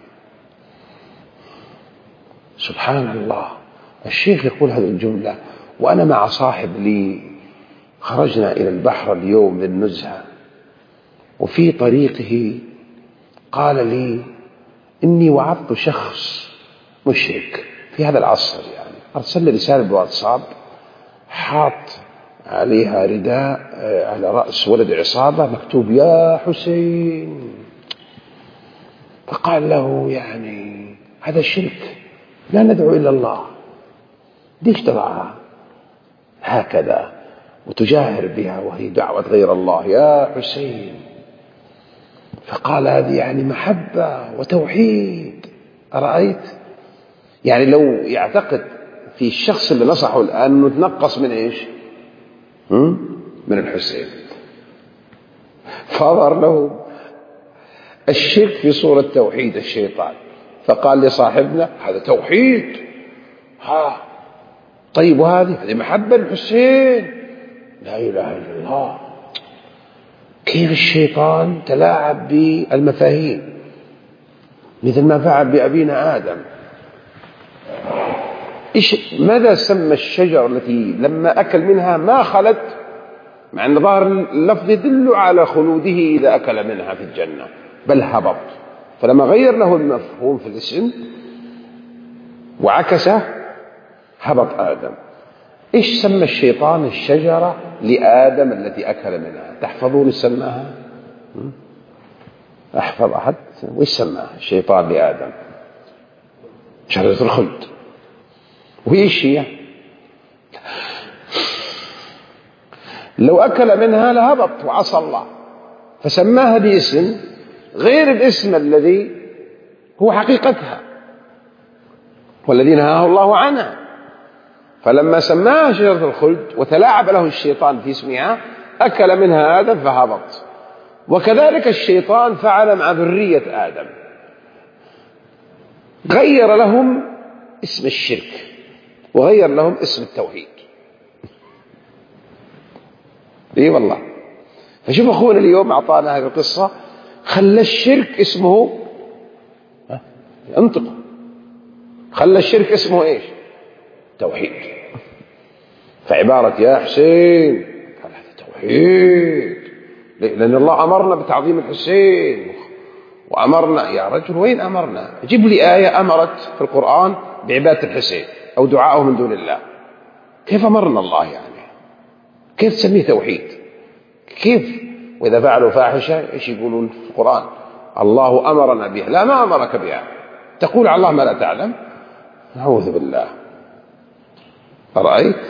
سبحان الله. الشيخ يقول هذه الجملة وأنا مع صاحب لي خرجنا إلى البحر اليوم للنزهة، وفي طريقه قال لي إني وعظت شخص مشرك في هذا العصر، يعني أرسل لي رسالة بالواتساب حاط عليها رداء على رأس ولد عصابة مكتوب يا حسين، فقال له يعني هذا الشرك، لا ندعو إلا الله، ليش تضعها هكذا وتجاهر بها وهي دعوة غير الله يا حسين؟ فقال هذه يعني محبة وتوحيد. أرأيت؟ يعني لو يعتقد في الشخص اللي نصحه الآن أنه تنقص من إيش؟ من الحسين، فأظهر له الشرك في صورة توحيد الشيطان، فقال لصاحبنا هذا توحيد، طيب وهذه محبة الحسين، لا إله إلا الله. كيف الشيطان تلاعب بالمفاهيم مثل ما فعل بأبينا آدم. ماذا سمى الشجرة التي لما أكل منها ما خلت، مع أن ظاهر اللفظ يدل على خلوده إذا أكل منها في الجنة، بل هبط، فلما غير له المفهوم في الاسم وعكسه هبط آدم. إيش سمى الشيطان الشجرة لآدم التي أكل منها؟ تحفظون سماها؟ أحفظ أحد؟ وإيش سماها الشيطان لآدم؟ شجرة الخلد. وإيش هي؟ لو أكل منها لهبط وعصى الله، فسماها باسم غير الاسم الذي هو حقيقتها والذي نهاه الله عنها، فلما سماها شجرة الخلد وتلاعب له الشيطان في اسمها أكل منها آدم فهبط. وكذلك الشيطان فعل مع ذرية آدم، غير لهم اسم الشرك وغير لهم اسم التوحيد. إيه والله. فشوف أخونا اليوم أعطانا هذه القصة، خلى الشرك اسمه انطق، خلى الشرك اسمه إيش؟ توحيد. فعبارة يا حسين هذا توحيد، لأن الله أمرنا بتعظيم الحسين وأمرنا. يا رجل وين أمرنا؟ جيب لي آية أمرت في القرآن بعبادة الحسين أو دعائه من دون الله. كيف أمرنا الله يعني؟ كيف تسميه توحيد؟ كيف؟ وإذا فعلوا فاحشة إيش يقولون في القرآن؟ الله أمرنا بها. لا، ما أمرك بها، تقول على الله ما لا تعلم. نعوذ بالله. أرأيت؟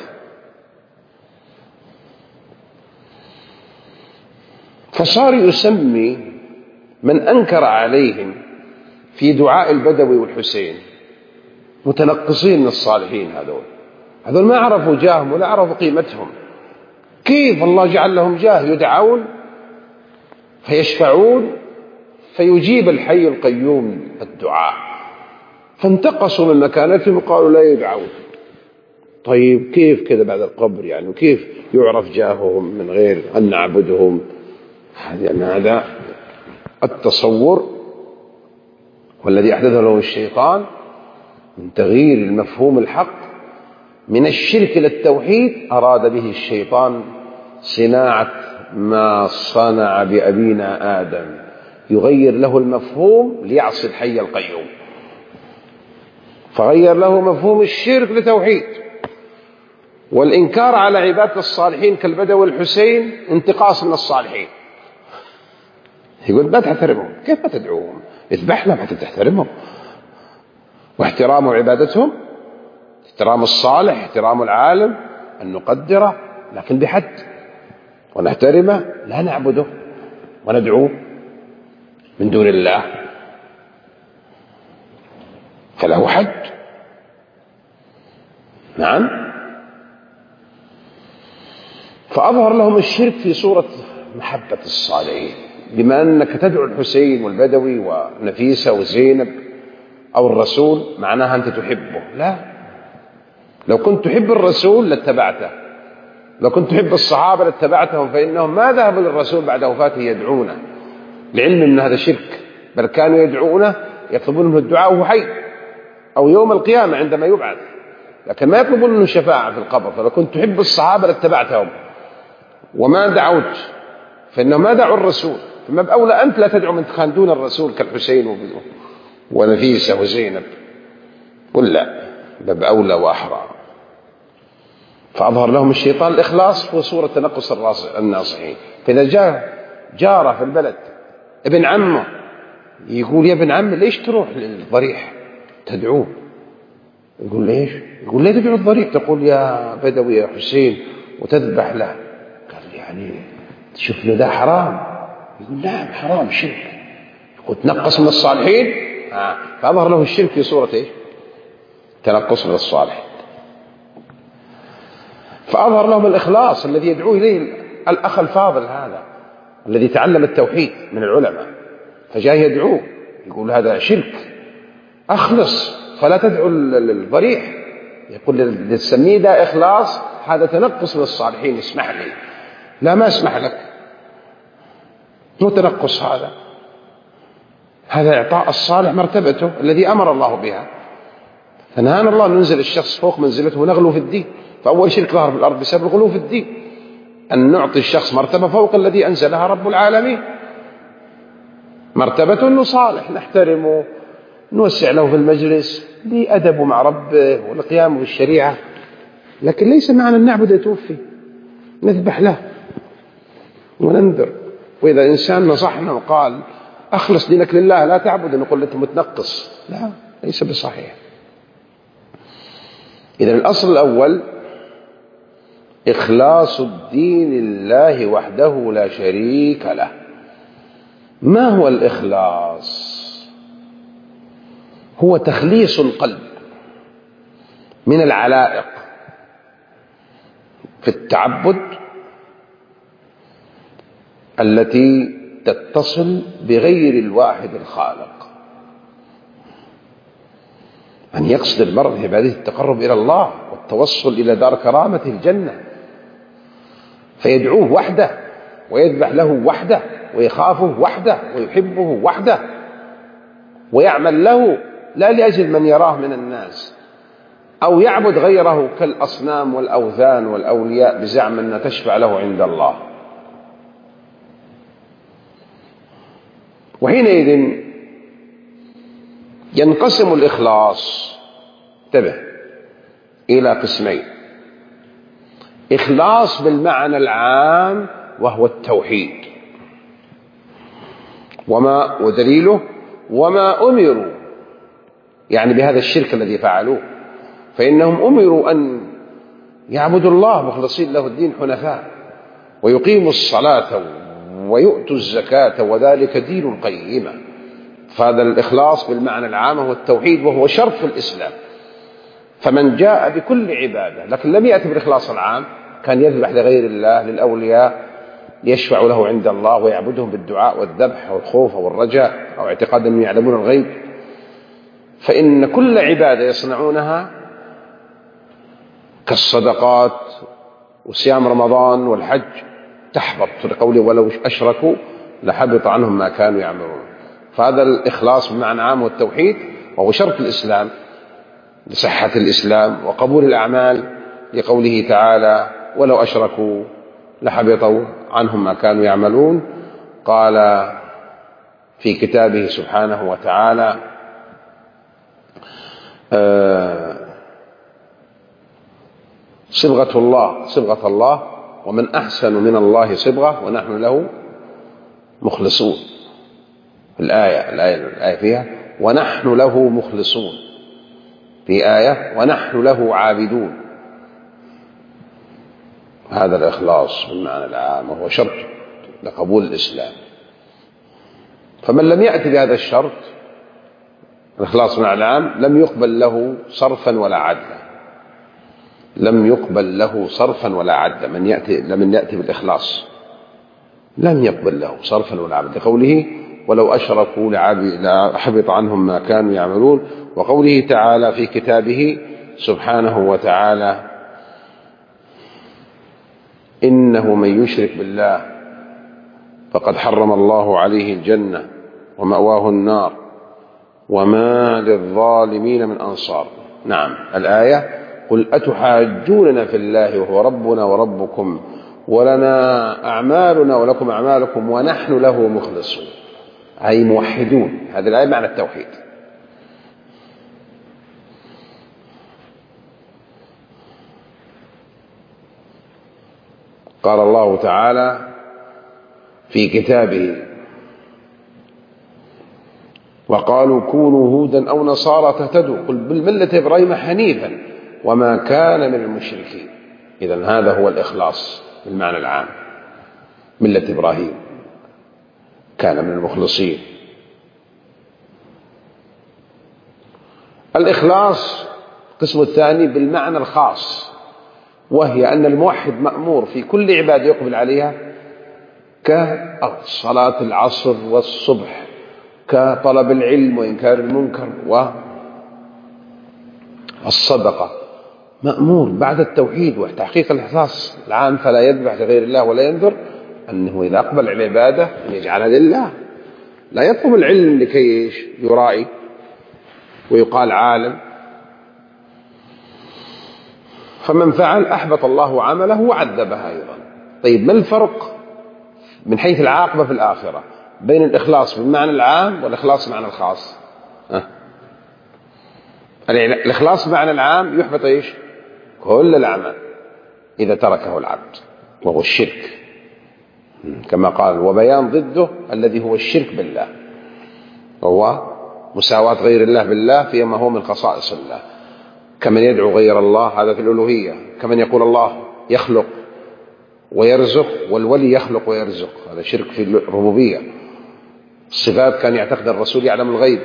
فصار يسمي من أنكر عليهم في دعاء البدوي والحسين متنقصين من الصالحين. هذول ما عرفوا جاههم ولا عرفوا قيمتهم. كيف الله جعل لهم جاه؟ يدعون فيشفعون فيجيب الحي القيوم الدعاء، فانتقصوا من مكانتهم وقالوا لا يدعون. طيب كيف كذا بعد القبر يعني؟ وكيف يعرف جاههم من غير أن نعبدهم؟ يعني هذا التصور والذي أحدثه له الشيطان من تغيير المفهوم الحق من الشرك إلى التوحيد. أراد به الشيطان صناعة ما صنع بأبينا آدم، يغير له المفهوم ليعصي الحي القيوم، فغير له مفهوم الشرك لتوحيد. والإنكار على عبادة الصالحين كالبدوي والحسين انتقاص من الصالحين. يقول لا تحترمهم، كيف ما تدعوهم؟ اذبح لهم حتى تحترمهم. واحترام عبادتهم، احترام الصالح، احترام العالم، أن نقدره لكن بحد، ونحترمه لا نعبده وندعوه من دون الله، فله حد. نعم. فأظهر لهم الشرك في صورة محبة الصالحين، بما أنك تدعو الحسين والبدوي ونفيسة وزينب أو الرسول معناها أنت تحبه. لا، لو كنت تحب الرسول لاتبعته، لو كنت تحب الصحابة لاتبعتهم، فإنهم ما ذهبوا للرسول بعد وفاته يدعونه لعلم من هذا شرك، بل كانوا يدعونه يطلبون منه الدعاء وهو حي أو يوم القيامة عندما يبعث، لكن ما يطلبون منه شفاعة في القبر. فلو كنت تحب الصحابة لاتبعتهم وما دعوت، فإنهم ما دعوا الرسول، فما بأولى أنت لا تدعو من كان دون الرسول كالحسين ونفيسة وزينب. قل لا، باب أولى وأحرى. فأظهر لهم الشيطان الإخلاص في صورة تنقص الناصحين. فإذا جاء جاره في البلد ابن عمه يقول يا ابن عم ليش تروح للضريح تدعوه؟ يقول ليش؟ يقول لا تدعو الضريح، تقول يا بدوي يا حسين وتذبح له. قال يعني تشوف له ده حرام؟ يقول نعم حرام شرك. يقول تنقص من الصالحين. فأظهر له الشرك في صورة إيش؟ تنقص من الصالح. فأظهر لهم الإخلاص الذي يدعوه إليه الأخ الفاضل هذا الذي تعلم التوحيد من العلماء، فجاء يدعوه يقول هذا شرك، أخلص فلا تدعو الضريح. يقول تسميه ده إخلاص، هذا تنقص من الصالحين، اسمح لي. لا، ما اسمح لك، مو تنقص، هذا إعطاء الصالح مرتبته الذي أمر الله بها. فنهانا الله ننزل الشخص فوق منزلته ونغلو في الدين. فأول شرك ظهر في الأرض بسبب الغلو في الدين، أن نعطي الشخص مرتبة فوق الذي أنزلها رب العالمين، مرتبة أنه صالح نحترمه، نوسع له في المجلس لأدبه مع ربه والقيام بالشريعة، لكن ليس معنى أن نعبد يتوفي، نذبح له وننذر. وإذا إنسان نصحنا وقال أخلص دينك لله لا تعبد، نقول له متنقص، لا، ليس بصحيح. إذا الأصل الأول إخلاص الدين لله وحده لا شريك له. ما هو الإخلاص؟ هو تخليص القلب من العلائق في التعبد التي تتصل بغير الواحد الخالق، أن يقصد المرء بعبادته التقرب إلى الله والتوصل إلى دار كرامته الجنة، فيدعوه وحده ويذبح له وحده ويخافه وحده ويحبه وحده ويعمل له لا لأجل من يراه من الناس، أو يعبد غيره كالأصنام والأوثان والأولياء بزعم أنها تشفع له عند الله. وحينئذ ينقسم الإخلاص انتبه إلى قسمين: إخلاص بالمعنى العام وهو التوحيد، ودليله وما أمروا، يعني بهذا الشرك الذي فعلوه، فإنهم أمروا أن يعبدوا الله مخلصين له الدين حنفاء ويقيموا الصلاة ويؤتوا الزكاة وذلك دين القيمة. فهذا الإخلاص بالمعنى العام هو التوحيد، وهو شرط في الإسلام. فمن جاء بكل عبادة لكن لم يأتي بالإخلاص العام، كان يذبح لغير الله للأولياء ليشفع له عند الله ويعبدهم بالدعاء والذبح والخوف والرجاء أو اعتقاد أنهم يعلمون الغيب، فإن كل عبادة يصنعونها كالصدقات وصيام رمضان والحج تحبط، لقوله ولو أشركوا لحبط عنهم ما كانوا يعملون. فهذا الإخلاص بمعنى عام والتوحيد، وهو شرط الإسلام لصحة الإسلام وقبول الأعمال، لقوله تعالى ولو أشركوا لحبطوا عنهم ما كانوا يعملون. قال في كتابه سبحانه وتعالى صبغة الله ومن أحسن من الله صبغة ونحن له مخلصون. الآية فيها ونحن له مخلصون، في آية ونحن له عابدون. هذا الإخلاص بالمعنى العام وهو شرط لقبول الإسلام. فمن لم يأتي بهذا الشرط الإخلاص بالمعنى العام لم يقبل له صرفا ولا عدلا، لم يقبل له صرفا ولا عدلا. من يأتي بالإخلاص لم يقبل له صرفا ولا عدلا، لقوله ولو أشركوا لحبط عنهم ما كانوا يعملون. وقوله تعالى في كتابه سبحانه وتعالى إنه من يشرك بالله فقد حرم الله عليه الجنة ومأواه النار وما للظالمين من أنصار. نعم الآية قل أتحاجوننا في الله وهو ربنا وربكم ولنا أعمالنا ولكم أعمالكم ونحن له مخلصون، أي موحدون. هذه الآية معنى التوحيد. قال الله تعالى في كتابه وقالوا كونوا هودا أو نصارى تهتدوا قل بالملة إبراهيم حنيفا وما كان من المشركين. إذن هذا هو الإخلاص بالمعنى العام، ملة إبراهيم كان من المخلصين. الإخلاص القسم الثاني بالمعنى الخاص، وهي أن الموحد مأمور في كل عبادة يقبل عليها كصلاة العصر والصبح، كطلب العلم وإنكار المنكر والصدقة، مأمور بعد التوحيد وتحقيق الإخلاص العام فلا يذبح لغير الله ولا ينذر، أنه إذا أقبل العبادة أن يجعلها لله، لا يطلب العلم لكي يرائي ويقال عالم. فمن فعل أحبط الله عمله وعذبها أيضا. طيب ما الفرق من حيث العاقبة في الآخرة بين الإخلاص بالمعنى العام والإخلاص بالمعنى الخاص؟ الإخلاص بالمعنى العام يحبط إيش؟ كل الأعمال إذا تركه العبد، وهو الشرك، كما قال وبيان ضده الذي هو الشرك بالله، وهو مساواة غير الله بالله فيما هو من خصائص الله، كمن يدعو غير الله، هذا في الألوهية، كمن يقول الله يخلق ويرزق والولي يخلق ويرزق، هذا شرك في الربوبية. الصفات كان يعتقد الرسول يعلم الغيب.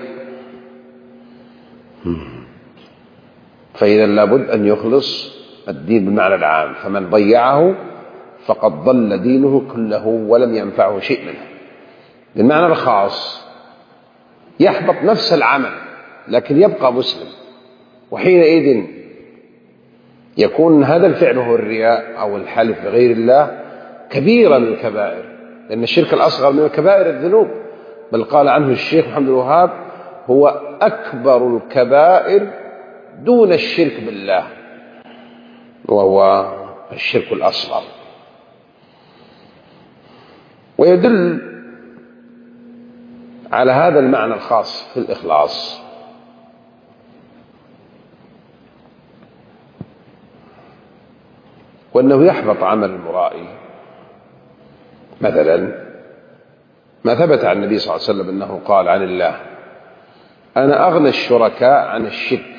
فإذا لابد أن يخلص الدين بالمعنى العام، فمن ضيعه فقد ضل دينه كله ولم ينفعه شيء منه. بالمعنى الخاص يحبط نفس العمل لكن يبقى مسلم، وحينئذ يكون هذا الفعل هو الرياء أو الحلف بغير الله كبيرا من الكبائر، لأن الشرك الأصغر من كبائر الذنوب، بل قال عنه الشيخ محمد الوهاب هو أكبر الكبائر دون الشرك بالله، وهو الشرك الأصغر. ويدل على هذا المعنى الخاص في الإخلاص وأنه يحبط عمل المرائي. مثلا ما ثبت عن النبي صلى الله عليه وسلم أنه قال عن الله: أنا أغنى الشركاء عن الشرك،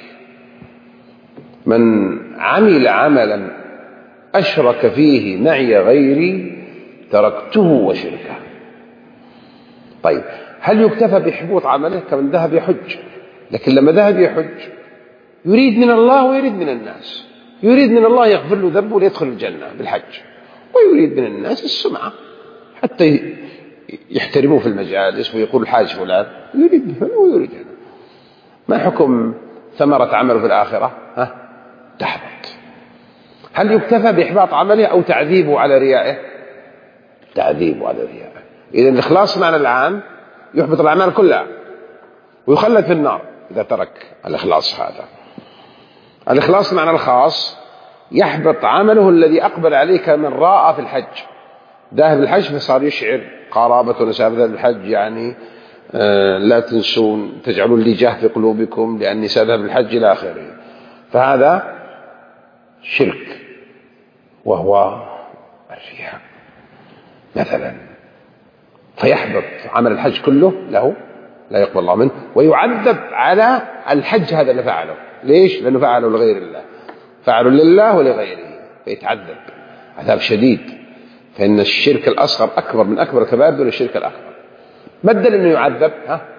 من عمل عملا أشرك فيه معي غيري تركته وشركه. طيب، هل يكتفى بحبوط عمله كمن ذهب يحج؟ لكن لما ذهب يحج يريد من الله ويريد من الناس، يريد من الله يغفر له ذنبه ليدخل الجنة بالحج، ويريد من الناس السمعة حتى يحترموه في المجالس ويقول الحاج فلان، يريد هنا ويريد هنا. ما حكم ثمرة عمله في الآخرة؟ تحبط. هل يكتفى بإحباط عمله أو تعذيبه على ريائه؟ تعذيبه على ريائه. إذن الإخلاص معنى العام يحبط الأعمال كلها ويخلد في النار إذا ترك الإخلاص. هذا الإخلاص معنى الخاص يحبط عمله الذي أقبل عليه كمن راء في الحج، ذاهب الحج فصار يشعر قرابة ونساب ذاهب الحج، يعني لا تنسون تجعلون لي جاه في قلوبكم لأني سأذهب الحج إلى آخره. فهذا شرك وهو الرياء مثلا، فيحبط عمل الحج كله له، لا يقبل الله منه، ويعذب على الحج هذا اللي فعله. ليش؟ لأنه فعله لغير الله، فعله لله ولغيره، فيتعذب عذاب شديد. فإن الشرك الأصغر أكبر من أكبر الكبائر دون الشرك الأكبر. ما الدليل أنه يعذب؟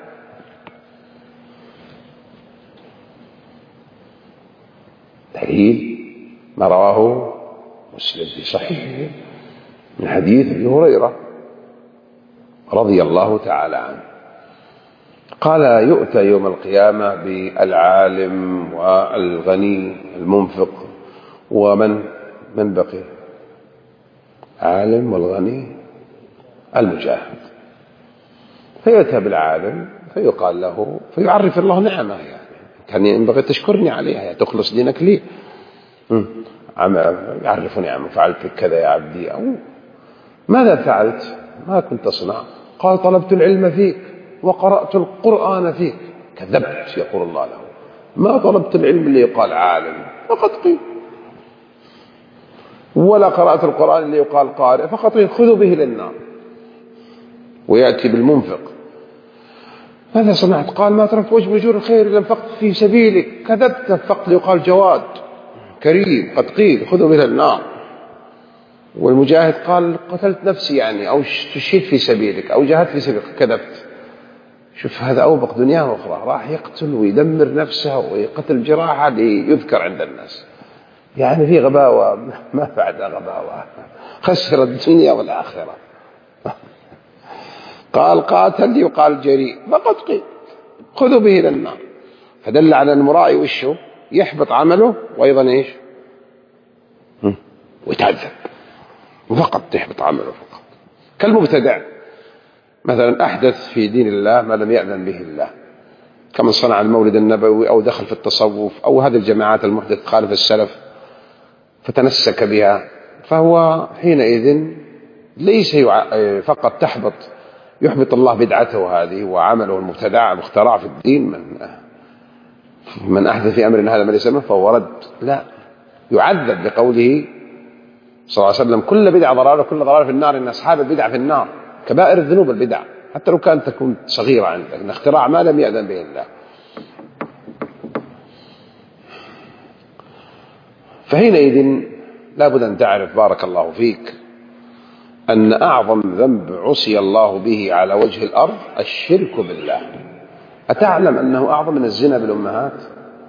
دليل ما رواه مسلم في صحيحه من حديث أبي هريرة رضي الله تعالى عنه قال: يؤتى يوم القيامة بالعالم والغني المنفق ومن بقي؟ عالم والغني المجاهد. فيؤتى بالعالم فيقال له، فيعرف الله نعمه، يعني كان ينبغي تشكرني عليها، يعني تخلص دينك لي. يعرف نعمه: فعلت كذا يا عبدي، أو ماذا فعلت؟ ما كنت أصنع؟ قال: طلبت العلم فيك وقرأت القرآن فيك. كذبت، يقول الله له: ما طلبت العلم اللي يقال عالم فقط قيل، ولا قرأت القرآن اللي يقال قارئ فقط قيل، خذوا به للنار. ويأتي بالمنفق: ماذا صنعت؟ قال: ما تركت وجه وجور الخير إلا انفقت في سبيلك. كذبت، فقط يقال جواد كريم، قد قيل خذوا به للنار. والمجاهد قال: قتلت نفسي، يعني أو استشهدت في سبيلك أو جاهدت في سبيلك. كذبت. شوف، هذا أوبق دنيا وأخرى، راح يقتل ويدمر نفسه ويقتل جراحة ليذكر عند الناس. يعني في غباوة ما بعد غباوة، خسر الدنيا والآخرة. قال: قاتل يقال جريء، فقد قيل خذوا به للنار. فدل على المرائي وشه يحبط عمله، وأيضا إيش؟ ويتعذب، وفقط تحبط عمله فقط. كالمبتدع مثلا، أحدث في دين الله ما لم يأذن به الله، كمن صنع المولد النبوي أو دخل في التصوف أو هذه الجماعات المحدثة خالف السلف فتنسك بها، فهو حينئذ ليس فقط تحبط، يحبط الله بدعته هذه وعمله المبتدع المخترع في الدين. من أحدث في أمرنا هذا ما ليس منه فهو رد. لا، يعذب بقوله صلى الله عليه وسلم: كل بدعة ضلالة وكل ضلالة في النار، إن أصحاب البدع في النار. كبائر الذنوب البدع، حتى لو كانت تكون صغيرة عندك، إن اختراع ما لم يأذن به الله. فحينئذ لابد أن تعرف بارك الله فيك أن أعظم ذنب عصي الله به على وجه الأرض الشرك بالله. أتعلم أنه أعظم من الزنا بالأمهات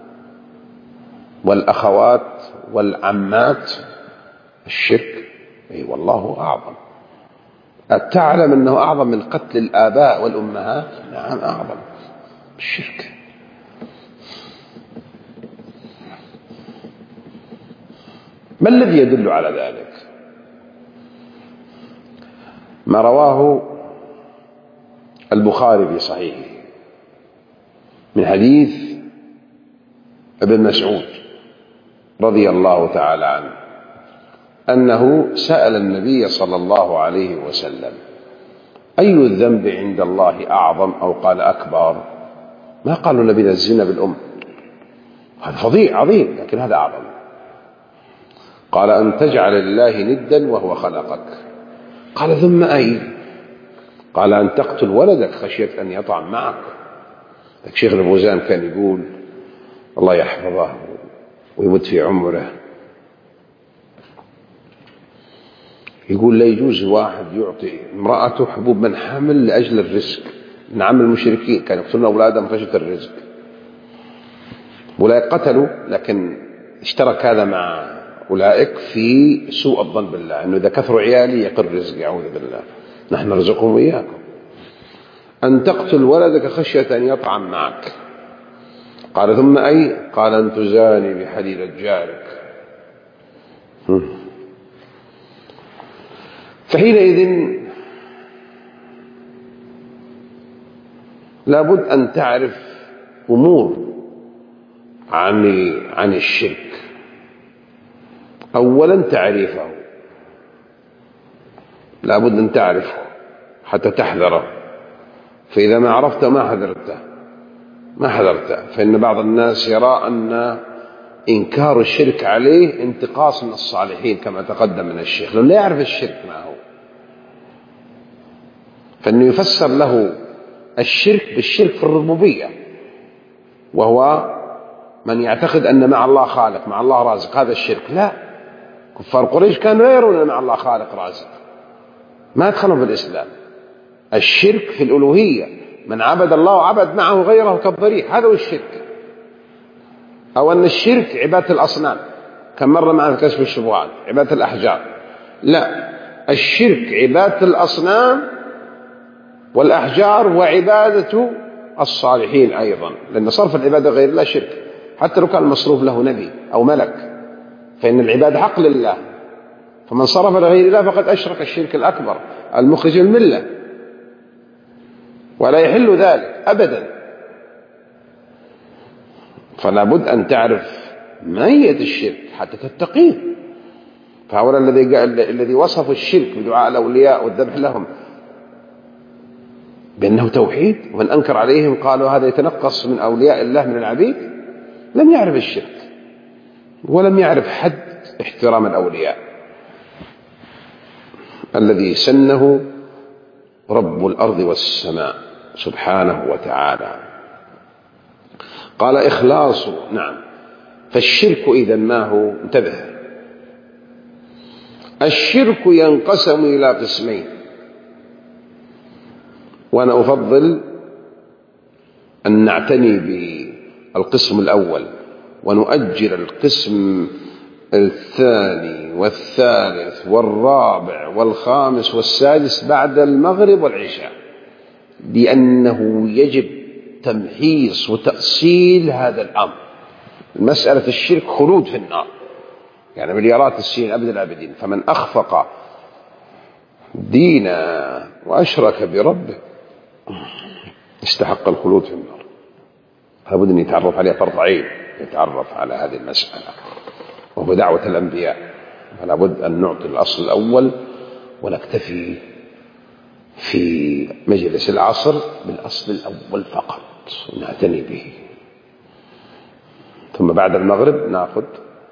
والأخوات والعمات؟ الشرك، أي والله أعظم. أتعلم أنه أعظم من قتل الآباء والأمهات؟ نعم أعظم، الشرك. ما الذي يدل على ذلك؟ ما رواه البخاري في صحيحه من حديث ابن مسعود رضي الله تعالى عنه أنه سأل النبي صلى الله عليه وسلم: أي الذنب عند الله أعظم؟ أو قال أكبر. ما قالوا النبي الزنا بالأم، هذا فظيع عظيم، لكن هذا أعظم. قال: أن تجعل الله ندا وهو خلقك. قال: ثم أي؟ قال: أن تقتل ولدك خشية أن يطعم معك. الشيخ الفوزان كان يقول الله يحفظه ويمد في عمره، يقول: لا يجوز واحد يعطي امرأته حبوب من حمل لأجل الرزق. من عمل المشركين كانوا يقتلون أولادهم خشية الرزق، أولئك قتلوا، لكن اشترك هذا مع أولئك في سوء الظن بالله، أنه إذا كثروا عيالي يقل رزقي، أعوذ بالله، نحن نرزقهم وإياكم. أن تقتل ولدك خشية أن يطعم معك. قال: ثم أي؟ قال: أن تزاني بحليلة جارك. فحينئذ لابد أن تعرف أمور عن الشرك. أولا تعريفه، لابد أن تعرفه حتى تحذره، فإذا ما عرفته ما حذرته. فإن بعض الناس يرى أن إنكار الشرك عليه انتقاص من الصالحين كما تقدم من الشيخ، لأنه لا يعرف الشرك ما هو، فإنه يفسر له الشرك بالشرك في الربوبية، وهو من يعتقد أن مع الله خالق، مع الله رازق، هذا الشرك. لا، كفار قريش كانوا لا يرون أن مع الله خالق رازق، ما دخلوا في الإسلام. الشرك في الألوهية، من عبد الله وعبد معه غيره كالضريح، هذا هو الشرك. أو أن الشرك عبادة الأصنام، كم مرة معنا في كشف الشبهات، عبادة الأحجار. لا، الشرك عبادة الأصنام والأحجار وعبادة الصالحين أيضا، لأن صرف العبادة غير الله شرك، حتى لو كان المصروف له نبي أو ملك، فإن العبادة حق لله، فمن صرف لغير الله فقد أشرك الشرك الأكبر المخرج الملة، ولا يحل ذلك أبدا. فلا بد أن تعرف ماهية الشرك حتى تتقيه. فهؤلاء الذي وصفوا الشرك بدعاء الأولياء والذبح لهم بأنه توحيد، ومن أنكر عليهم قالوا هذا يتنقص من أولياء الله من العبيد، لم يعرف الشرك ولم يعرف حد احترام الأولياء الذي سنه رب الأرض والسماء سبحانه وتعالى. قال: إخلاص. نعم، فالشرك إذن ما هو؟ انتبه، الشرك ينقسم إلى قسمين، وأنا أفضل أن نعتني بالقسم الأول ونؤجل القسم الثاني والثالث والرابع والخامس والسادس بعد المغرب والعشاء، لأنه يجب تمحيص وتأصيل هذا الأمر. مسألة الشرك خلود في النار، يعني مليارات السنين أبد الأبدين، فمن أخفق دينا وأشرك بربه استحق الخلود في النار. لابد أن يتعرف عليه فرض عين، يتعرف على هذه المسألة، وهو دعوة الأنبياء. فلا بد أن نعطي الأصل الأول ونكتفي في مجلس العصر بالأصل الأول فقط ونعتني به. ثم بعد المغرب نأخذ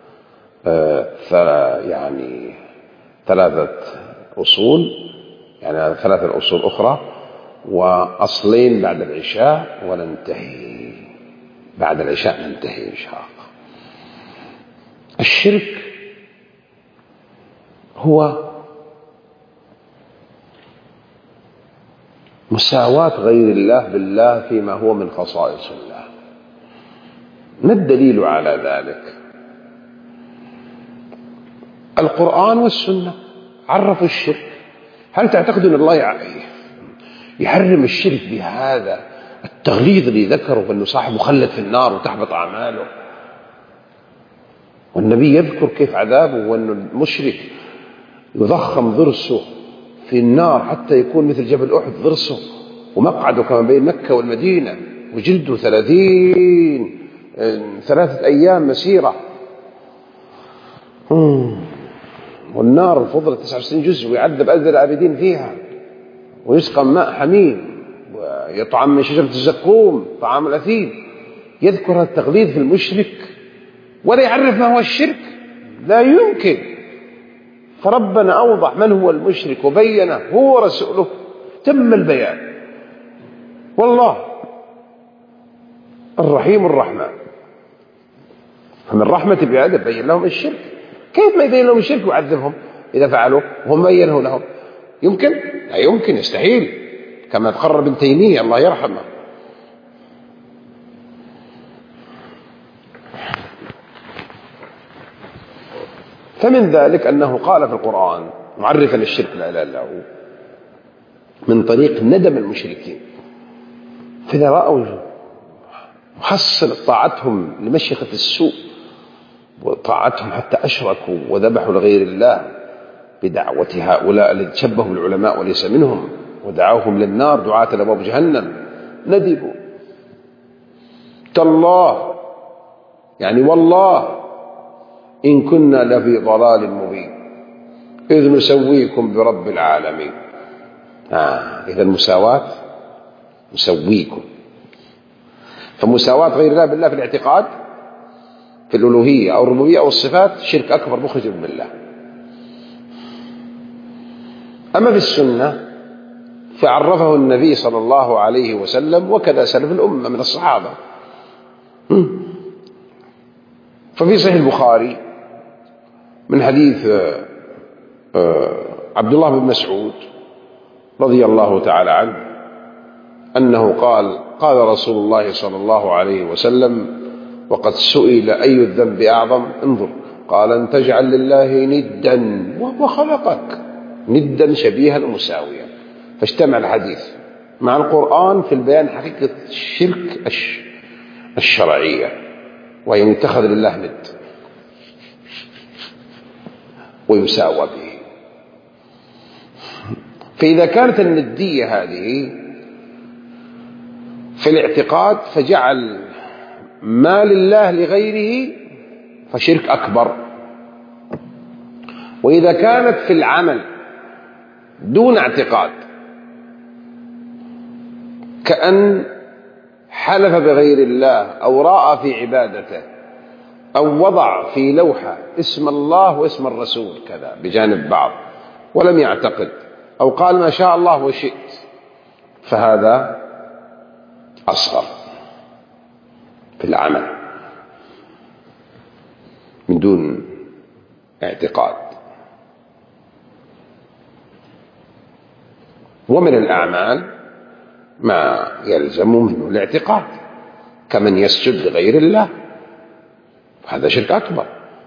يعني 3 أصول، يعني 3 أصول أخرى، وأصلين بعد العشاء، وننتهي بعد العشاء، ننتهي إن شاء الله. الشرك هو مساواة غير الله بالله فيما هو من خصائص الله. ما الدليل على ذلك؟ القرآن والسنة عرفوا الشرك. هل تعتقدون الله يحرم الشرك بهذا التغليظ اللي ذكره، فإنه صاحب مخلد في النار وتحبط أعماله؟ والنبي يذكر كيف عذابه، وأن المشرك يضخم ضرسه في النار حتى يكون مثل جبل أحد ضرسه، ومقعده كما بين مكة والمدينة، وجلده 3 أيام مسيرة. والنار الفضلة 99 جزء، ويعذب أذى العابدين فيها، ويسقى ماء حميم، ويطعم من شجرة الزقوم طعام الأثيم. يذكر التقليد في المشرك ولا يعرف ما هو الشرك، لا يمكن. فربنا أوضح من هو المشرك وبينه هو رسوله، تم البيان. والله الرحيم الرحمن، فمن رحمة بعباده بين لهم الشرك. كيف ما يبين لهم الشرك ويعذبهم إذا فعلوا وهم بينه لهم؟ يمكن؟ لا يمكن، يستحيل، كما تقرر ابن تيمية الله يرحمه. فمن ذلك أنه قال في القرآن معرفا الشرك لا إله إلا هو من طريق ندم المشركين، فإذا رأوا محصل طاعتهم لمشيخة السوء وطاعتهم حتى أشركوا وذبحوا لغير الله بدعوة هؤلاء الذين تشبهوا العلماء وليس منهم، ودعوهم للنار دعاة لأبواب جهنم، ندبوا. تالله يعني والله إن كنا لفي ضلال مبين إذ نسويكم برب العالمين. إذا المساواة نسويكم، فمساواة غير الله بالله في الاعتقاد في الألوهية أو الربوبية أو الصفات شرك أكبر مخرج من الله. أما في السنة فعرفه النبي صلى الله عليه وسلم وكذا سلف الأمة من الصحابة. ففي صحيح البخاري من حديث عبد الله بن مسعود رضي الله تعالى عنه أنه قال رسول الله صلى الله عليه وسلم وقد سئل أي الذنب أعظم، انظر، قال أن تجعل لله ندا وهو خلقك، ندا شبيها مساويا. فاجتمع الحديث مع القرآن في البيان حقيقة الشرك الشرعية، وهي يتخذ لله ند ويساوى به. فإذا كانت الندية هذه في الاعتقاد فجعل ما لله لغيره فشرك أكبر، وإذا كانت في العمل دون اعتقاد كأن حلف بغير الله أو رأى في عبادته أو وضع في لوحة اسم الله واسم الرسول كذا بجانب بعض ولم يعتقد، أو قال ما شاء الله وشئت، فهذا أصغر في العمل من دون اعتقاد. ومن الأعمال ما يلزم منه الاعتقاد كمن يسجد لغير الله، هذا شرك أكبر.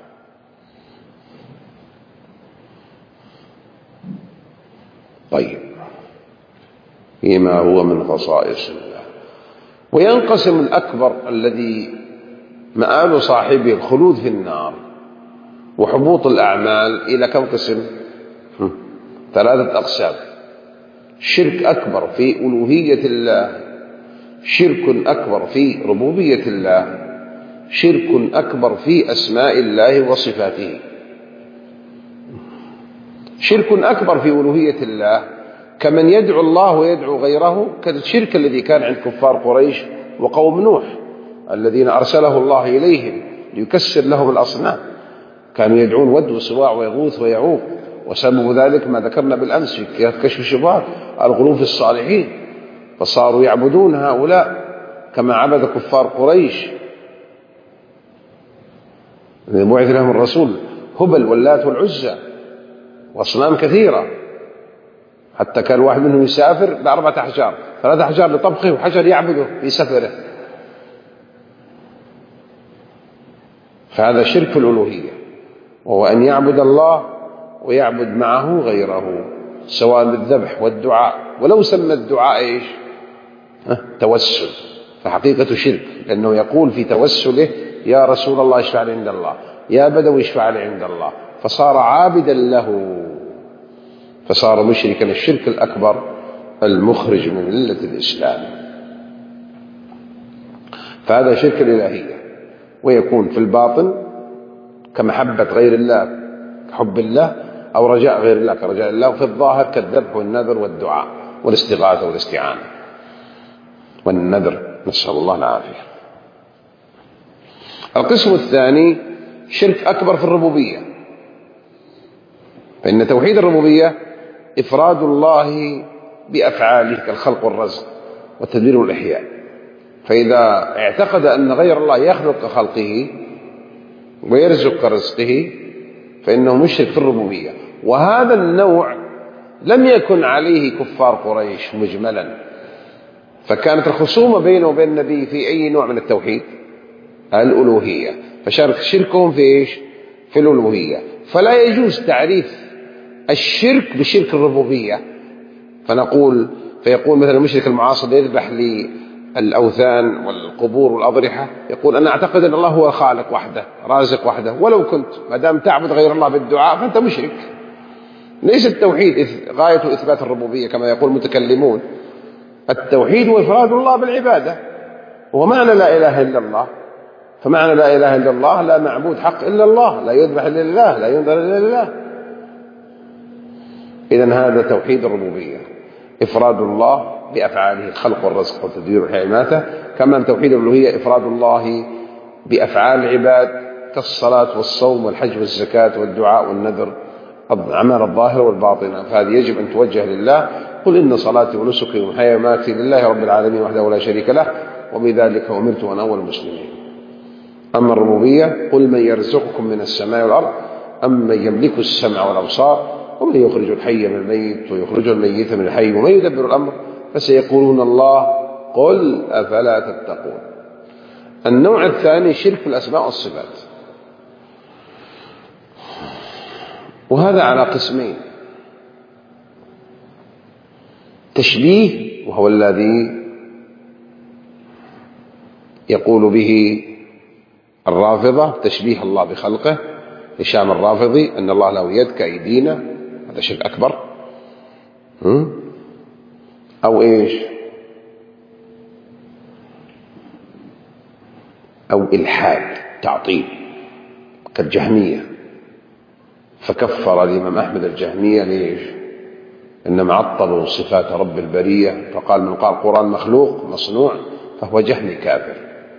طيب، فيما هو من خصائص الله. وينقسم الأكبر الذي مآل صاحبه الخلود في النار وحبوط الأعمال إلى كم قسم؟ 3 أقسام: شرك أكبر في ألوهية الله، شرك أكبر في ربوبية الله، شرك أكبر في أسماء الله وصفاته. شرك أكبر في ألوهية الله كمن يدعو الله ويدعو غيره، كالشرك الذي كان عند كفار قريش وقوم نوح الذين أرسله الله إليهم ليكسر لهم الأصنام، كانوا يدعون ود وسواع ويغوث ويعوق، وسبب ذلك ما ذكرنا بالأمس في كشف الشبهات الغلو في الصالحين، فصاروا يعبدون هؤلاء كما عبد كفار قريش الذين بعث لهم الرسول هبل واللات والعزى وأصنام كثيرة، حتى كان واحد منهم يسافر ب4 أحجار، 3 أحجار لطبخه وحجر يعبده في سفره. فهذا شرك في الألوهية، وهو أن يعبد الله ويعبد معه غيره، سواء بالذبح والدعاء، ولو سمى الدعاء إيش؟ توسل، فحقيقة شرك، لأنه يقول في توسله يا رسول الله اشفع لي عند الله، يا بدوي اشفع لي عند الله، فصار عابدا له فصار مشركا الشرك الأكبر المخرج من ملة الإسلام. فهذا شرك الإلهية، ويكون في الباطن كمحبة غير الله كحب الله، أو رجاء غير الله كرجاء الله، وفي الظاهر كالذبح والنذر والدعاء والاستغاثة والاستعانة والنذر، نسأل الله العافية. القسم الثاني شرك أكبر في الربوبية، فإن توحيد الربوبية إفراد الله بأفعاله كالخلق والرزق والتدبير والإحياء، فإذا اعتقد أن غير الله يخلق كخلقه ويرزق كرزقه فإنه مشرك في الربوبية. وهذا النوع لم يكن عليه كفار قريش مجملا، فكانت الخصومة بينه وبين النبي في أي نوع من التوحيد؟ الألوهية، فشارك شركهم في إيش؟ في الألوهية. فلا يجوز تعريف الشرك بشرك الربوبية، فيقول مثلا المشرك المعاصر يذبح للأوثان والقبور والأضرحة، يقول أنا أعتقد أن الله هو خالق وحده رازق وحده، ولو كنت ما دام تعبد غير الله بالدعاء فأنت مشرك. ليس التوحيد غاية إثبات الربوبية كما يقول المتكلمون، التوحيد هو إفراد الله بالعبادة، ومعنى لا إله إلا الله، فمعنى لا إله إلا الله لا معبود حق إلا الله، لا يذبح إلا لله، لا ينذر إلا لله. إذن هذا توحيد الربوبية، إفراد الله بأفعاله الخلق والرزق والتدبير والحماية، كما أن توحيد الألوهية إفراد الله بأفعال العباد كالصلاة والصوم والحج والزكاة والدعاء والنذر، الأعمال الظاهرة والباطنة، فهذه يجب أن توجه لله. قل إن صلاتي ونسكي ومحياي ومماتي لله رب العالمين وحده لا شريك له وبذلك أمرت وأنا أول المسلمين. أما الربوبية قل من يرزقكم من السماء والأرض أم من يملك السمع والأبصار ومن يخرج الحي من الميت ويخرج الميت من الحي ومن يدبر الأمر فسيقولون الله قل أفلا تتقون. النوع الثاني شرك في الأسماء والصفات، وهذا على قسمين: تشبيه وهو الذي يقول به الرافضة، تشبيه الله بخلقه، هشام الرافضي أن الله له يد كأيدينا، هذا شرك أكبر. أو إيش؟ أو إلحاد تعطيل كالجهمية، فكفر الإمام أحمد الجهمية. ليش؟ إنما عطلوا صفات رب البرية، فقال من قال القرآن مخلوق مصنوع فهو جهمي كافر.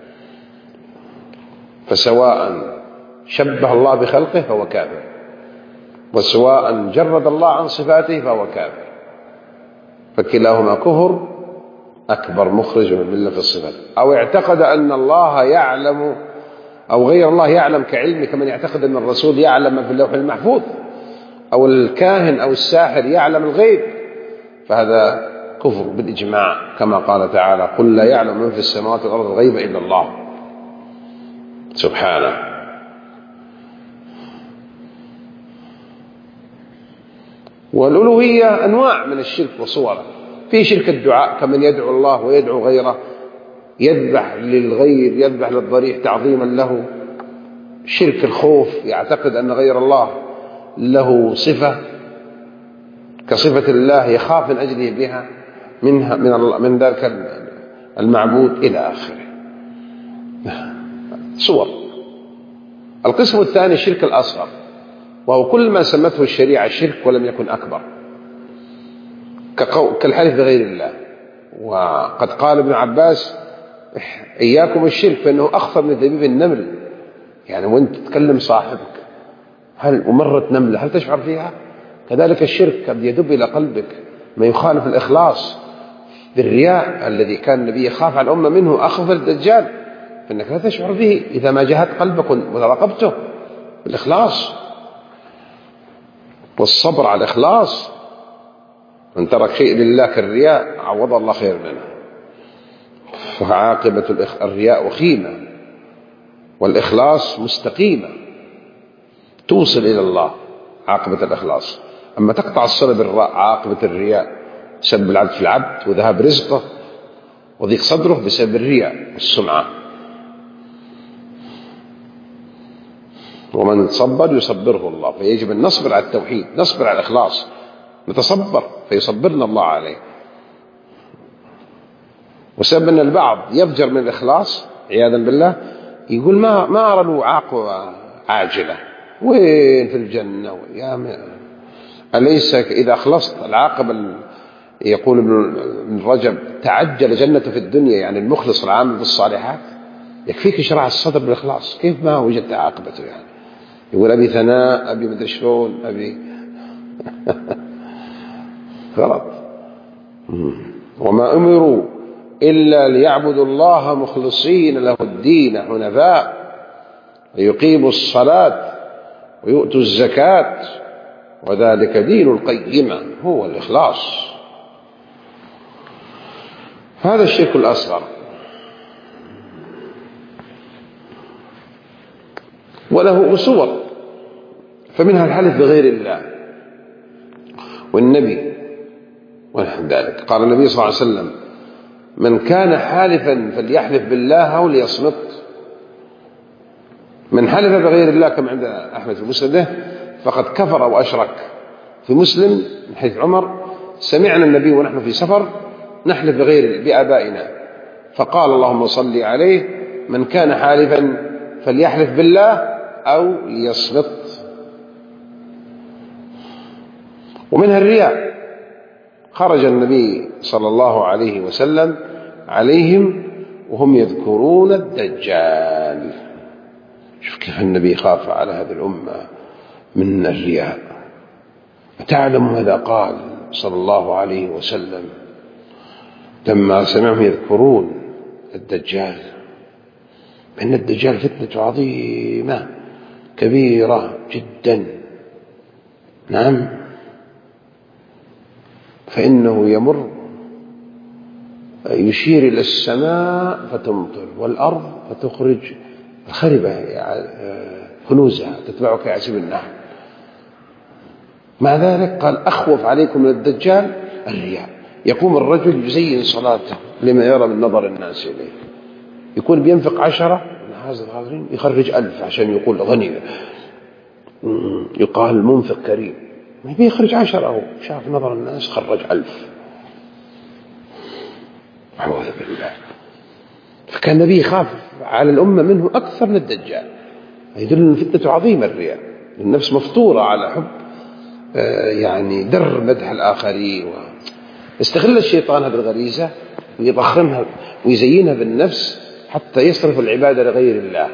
فسواء شبه الله بخلقه فهو كافر، وسواء جرد الله عن صفاته فهو كافر، فكلاهما كفر أكبر مخرج من الملة في الصفات. أو اعتقد أن الله يعلم أو غير الله يعلم كعلمه، كمن يعتقد أن الرسول يعلم ما في اللوح المحفوظ، أو الكاهن أو الساحر يعلم الغيب، فهذا كفر بالإجماع، كما قال تعالى قل لا يعلم من في السماوات والأرض الغيب إلا الله سبحانه. والألوهية أنواع من الشرك وصوره، في شرك الدعاء كمن يدعو الله ويدعو غيره، يذبح للغير، يذبح للضريح تعظيما له. شرك الخوف، يعتقد أن غير الله له صفة كصفة الله يخاف من أجله بها من ذلك المعبود إلى آخره. صور. القسم الثاني الشرك الأصغر، وهو كل ما سمته الشريعة شرك ولم يكن أكبر، كالحلف بغير الله. وقد قال ابن عباس إياكم الشرك فإنه أخطر من دبيب النمل. يعني وانت تكلم صاحبك ومرت نملة هل تشعر فيها؟ كذلك الشرك قد يدب إلى قلبك ما يخالف الإخلاص بالرياء الذي كان النبي يخاف على الأمة منه، أخف الدجال، فإنك لا تشعر به إذا ما جاهدت قلبك وراقبته بالإخلاص والصبر على الإخلاص. من ترك شيء لله كالرياء عوض الله خير منه. فعاقبة الرياء وخيمة، والإخلاص مستقيمة توصل إلى الله عاقبة الإخلاص. أما تقطع الصلة بالراء عاقبة الرياء سب العبد في العبد وذهاب رزقه وضيق صدره بسبب الرياء والسمعة. ومن صبر يصبره الله، فيجب أن نصبر على التوحيد، نصبر على الإخلاص، نتصبر فيصبرنا الله عليه. وسبب أن البعض يفجر من الإخلاص عياذا بالله، يقول ما أرى له عاقبة عاجلة، وين في الجنة أليس إذا أخلصت العاقبة؟ يقول ابن رجب تعجل جنته في الدنيا، يعني المخلص العامل بالصالحات يكفيك شرع الصدر بالإخلاص، كيف ما وجدت عاقبته؟ يعني يقول أبي ثناء، أبي مدري شلون، أبي غلط. وما أمروا إلا ليعبدوا الله مخلصين له الدين حنفاء ويقيموا الصلاة ويؤتوا الزكاة وذلك دين القيمة، هو الإخلاص. هذا الشرك الأصغر. وله صور، فمنها الحلف بغير الله والنبي ونحو ذلك. قال النبي صلى الله عليه وسلم: من كان حالفا فليحلف بالله أو ليصمت. من حلف بغير الله كما عند أحمد في مسنده فقد كفر أو أشرك. في مسلم من حديث عمر: سمعنا النبي ونحن في سفر نحلف بآبائنا فقال اللهم صل عليه: من كان حالفا فليحلف بالله أو ليصمت. ومنها الرياء. خرج النبي صلى الله عليه وسلم عليهم وهم يذكرون الدجال. شوف كيف النبي خاف على هذه الأمة من الرياء. تعلم ماذا قال صلى الله عليه وسلم لما سمعهم يذكرون الدجال؟ إن الدجال فتنة عظيمة كبيرة جدا. نعم، فإنه يمر يشير إلى السماء فتمطر والأرض فتخرج الخربة كنوزها تتبعك يعسب النحل. مع ذلك قال: أخوف عليكم من الدجال الرياء. يقوم الرجل يزين صلاته لما يرى من نظر الناس إليه، يكون بينفق 10 من هذا الحاضرين يخرج 1000 عشان يقول غني، يقال منفق كريم. ما بيخرج 10 أو شاف نظر الناس خرج 1000. أعوذ بالله. فكان النبي يخاف على الأمة منه أكثر من الدجال. يدل أن فتنة عظيمة الرياء. النفس مفطورة على حب يعني در مدح الآخرين، استغل الشيطان هذه الغريزة ويضخمها ويزينها بالنفس حتى يصرف العبادة لغير الله.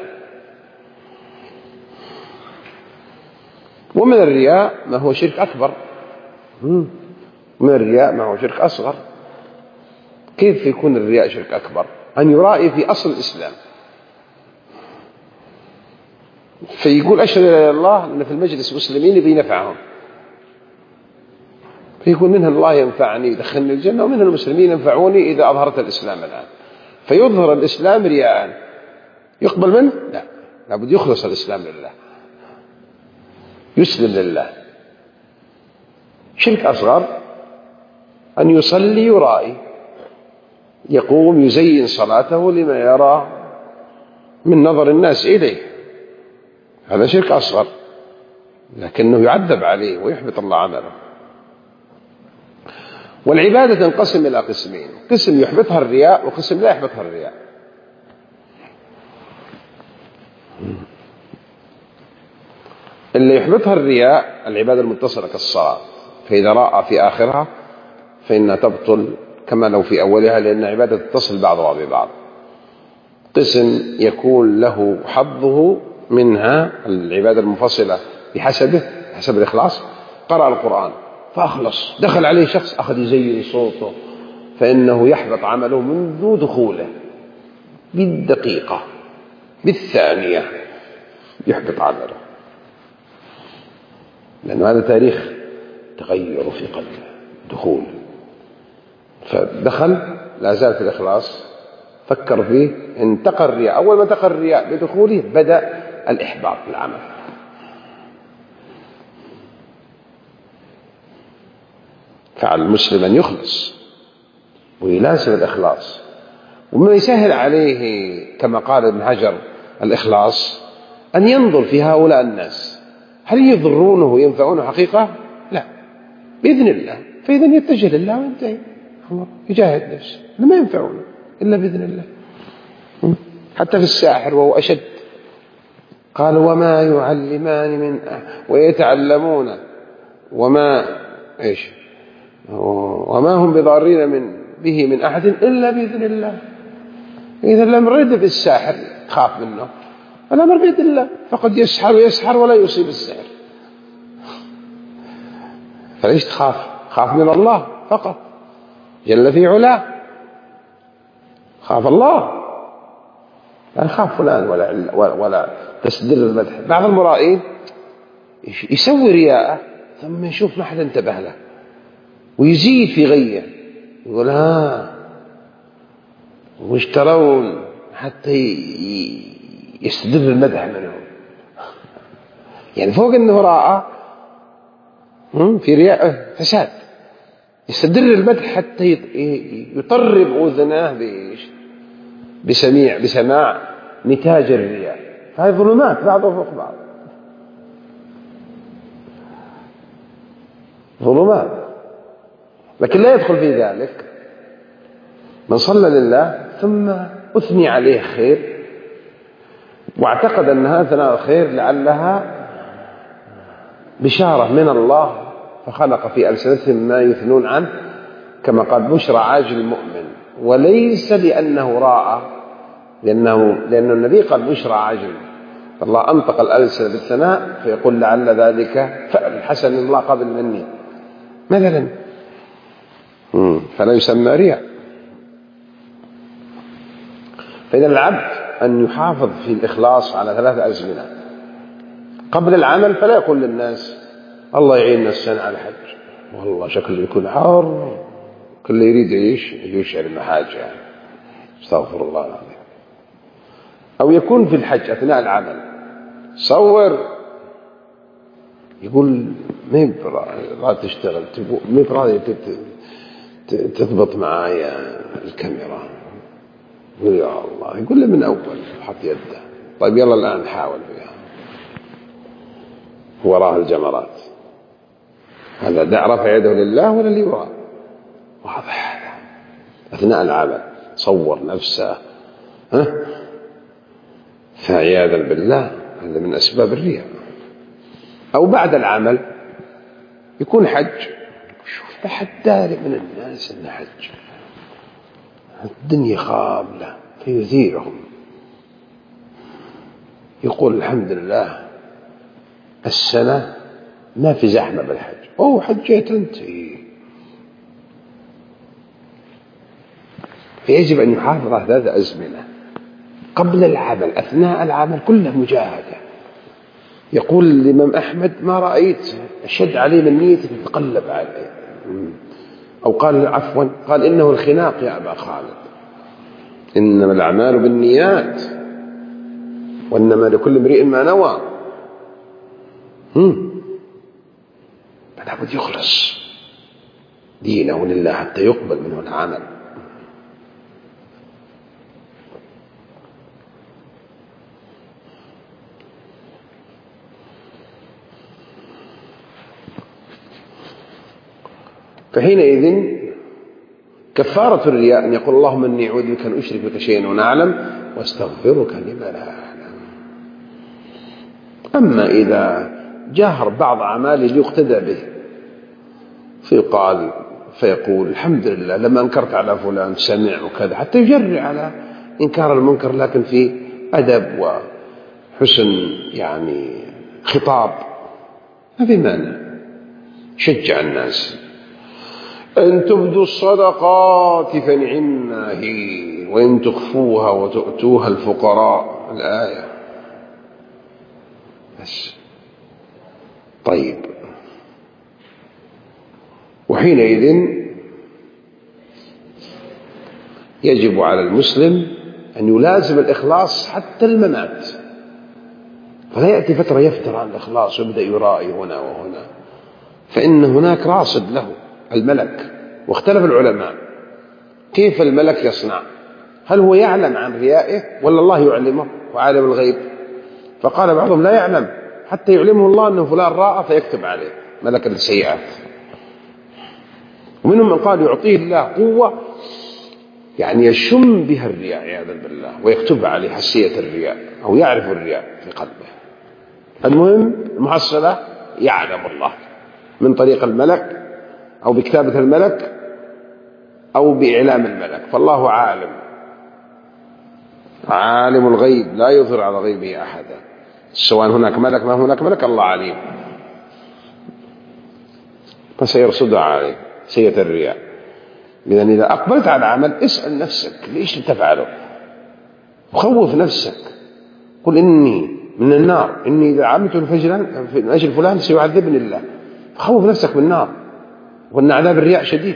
ومن الرياء ما هو شرك أكبر، من الرياء ما هو شرك أصغر. كيف يكون الرياء شرك أكبر؟ أن يرائي في أصل الإسلام، فيقول أشهد لا إله إلا الله أن في المجلس مسلمين بينفعهم، فيقول منها الله ينفعني يدخلني الجنة، ومنها المسلمين ينفعوني إذا أظهرت الإسلام الآن. فيظهر الإسلام رياء، يقبل منه؟ لا، لابد يخلص الإسلام لله، يسلم لله. شرك أصغر أن يصلي يرائي، يقوم يزين صلاته لما يرى من نظر الناس إليه، هذا شرك أصغر، لكنه يعذب عليه ويحبط الله عمله. والعبادة تنقسم إلى قسمين: قسم يحبطها الرياء وقسم لا يحبطها الرياء. اللي يحبطها الرياء العبادة المتصلة كالصلاة، فإذا رأى في آخرها فإنها تبطل كما لو في أولها، لأن عبادة تتصل بعضها ببعض. قسم يكون له حظه منها العبادة المنفصلة بحسب الإخلاص. قرأ القرآن فأخلص، دخل عليه شخص أخذ يزين صوته، فإنه يحبط عمله منذ دخوله بالدقيقة بالثانية، يحبط عمله، لأن هذا تاريخ تغير في قلبه دخول. فدخل لا زال في الإخلاص، فكر فيه، انتقى الرياء. أول ما انتقى الرياء بدخوله بدأ الإحباط بالعمل. فعلى المسلم أن يخلص ويلازم الإخلاص. وما يسهل عليه كما قال ابن حجر الإخلاص أن ينظر في هؤلاء الناس، هل يضرونه وينفعونه حقيقة؟ لا، بإذن الله، فإذا يتجه لله وينتهي، يجاهد نفسه، ما ينفعونه إلا بإذن الله. حتى في الساحر وهو أشد، قال وما يعلمان من ويتعلمون وما هم بضارين به من أحد إلا بإذن الله. إذا لم يرد بالساحر خاف منه، الأمر بيد الله، فقد يسحر ولا يصيب السحر، فليش تخاف؟ خاف من الله فقط جل في علاه، خاف الله، لا خاف فلان ولا تسدل المدح. بعض المرائين يسوي رياءه ثم يشوف ما حد انتبه له ويزيد في غيه، يقول واشترون حتى يستدل المدح منهم، يعني فوق انه راى في رياءه فساد، يستدل المدح حتى يطرب اذناه بسماع نتاج الرياء. هذه ظلمات بعضها فوق بعض، ظلمات. لكن لا يدخل في ذلك من صلى لله ثم أثني عليه خير واعتقد أن هذا ثناء الخير لعلها بشارة من الله، فخلق في ألسنتهم ما يثنون عنه، كما قال بشرى عاجل المؤمن، وليس لأنه راى، لأن النبي قال بشرى عاجل، فالله أنطق الألسنة بالثناء فيقول لعل ذلك فعل حسن الله قبل مني مثلا، فلا يسمى رياء. فإذا العبد أن يحافظ في الإخلاص على 3 أزمنة. قبل العمل فلا يقول للناس الله يعيننا السنة على الحج، والله شكله يكون حار، كل يريد يشعر المحاجة يعني. استغفر الله العظيم. أو يكون في الحج أثناء العمل صور، يقول ما راضي تشتغل، ما راضي تضبط معايا الكاميرا، يقول يا الله، يقول له من أول حط يده، طيب يلا الآن حاول فيها، وراه الجمرات، هذا رفع يده لله ولا اللي وراه؟ واضح هذا أثناء العمل صور نفسه، فعياذا بالله هذا من أسباب الرياء. أو بعد العمل يكون حج، شوف ما حد داري من الناس إنه حج، الدنيا خابلة فيثيرهم، يقول الحمد لله السنة ما في زحمة بالحج، حجيت أنت. فيجب أن يحافظ على 3 أزمنة قبل العمل، أثناء العمل كله مجاهدة. يقول الإمام أحمد ما رأيت أشد عليه من نية تتقلب عليه، أو قال عفوا، قال إنه الخناق يا أبا خالد، إنما الأعمال بالنيات وإنما لكل امرئ ما نوى. فلا بد يخلص دينه لله حتى يقبل منه العمل. فحينئذ كفارة الرياء أن يقول اللهم إني أعوذ بك أن أشرك بك شيئا وأنا أعلم وأستغفرك لما لا أعلم. أما إذا جاهر بعض أعماله ليقتدى به فيقول الحمد لله لما أنكرت على فلان سمع وكذا، حتى يجرع على إنكار المنكر لكن في أدب وحسن يعني خطاب، ما في مانع. شجع الناس أن تبدوا الصدقات فنعما هي وإن تخفوها وتؤتوها الفقراء، الآية بس. طيب، وحينئذ يجب على المسلم أن يلازم الإخلاص حتى الممات، فلا يأتي فترة يفتر عن الإخلاص ويبدأ يرائي هنا وهنا، فإن هناك راصد له الملك. واختلف العلماء كيف الملك يصنع، هل هو يعلم عن ريائه ولا الله يعلمه وعالم الغيب؟ فقال بعضهم لا يعلم حتى يعلمه الله أنه فلان راى فيكتب عليه ملك السيئات، ومنهم من قال يعطيه الله قوة يعني يشم بها الرياء عياذا بالله ويكتب عليه حسية الرياء أو يعرف الرياء في قلبه. المهم المحصلة يعلم الله من طريق الملك أو بكتابة الملك أو بإعلام الملك، فالله عالم الغيب لا يظهر على غيبه أحدا، سواء هناك ملك ما هناك ملك الله عليم، فسيرصدها عليه سيئة الرياء. إذن إذا أقبلت على عمل اسأل نفسك ليش تفعله، وخوف نفسك، قل إني من النار، إني إذا عملت من أجل فلان سيعذبني الله، خوف نفسك بالنار، وأن عذاب الرياء شديد.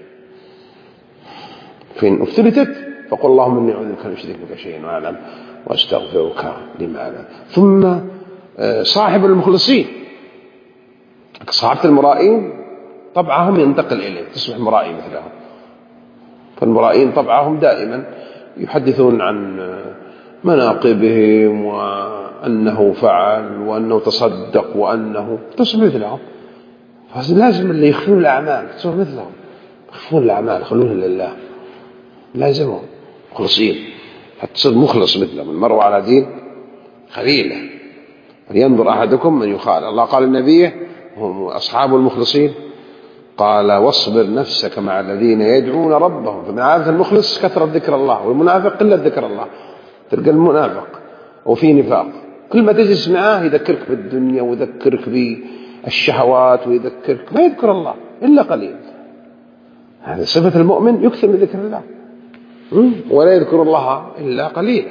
فإن افتلتت فقل اللهم إني أعوذ بك أن أشرك بك شيئا وأعلم وأستغفرك لما لا. ثم صاحب المخلصين، صاحبة المرائين طبعهم ينتقل إليه، تصبح مرائي مثلهم. فالمرائين طبعهم دائما يحدثون عن مناقبهم وأنه فعل وأنه تصدق وأنه تصبح مثلهم. فلازم اللي يخفون الأعمال تصبح مثلهم، يخفون الأعمال خلوها لله، لازمهم مخلصين حتى تصير مخلص مثلهم. المرء على دين خليله فلينظر أحدكم من يخالف. الله قال للنبي هم أصحاب المخلصين قال واصبر نفسك مع الذين يدعون ربهم. فمن عادة المخلص كثرة ذكر الله، والمنافق قلة ذكر الله. تلقى المنافق وفي نفاق كل ما تجلس معاه يذكرك بالدنيا ويذكرك بالشهوات ويذكرك، ما يذكر الله إلا قليل. هذا صفة المؤمن، يكثر من ذكر الله ولا يذكر الله إلا قليلا،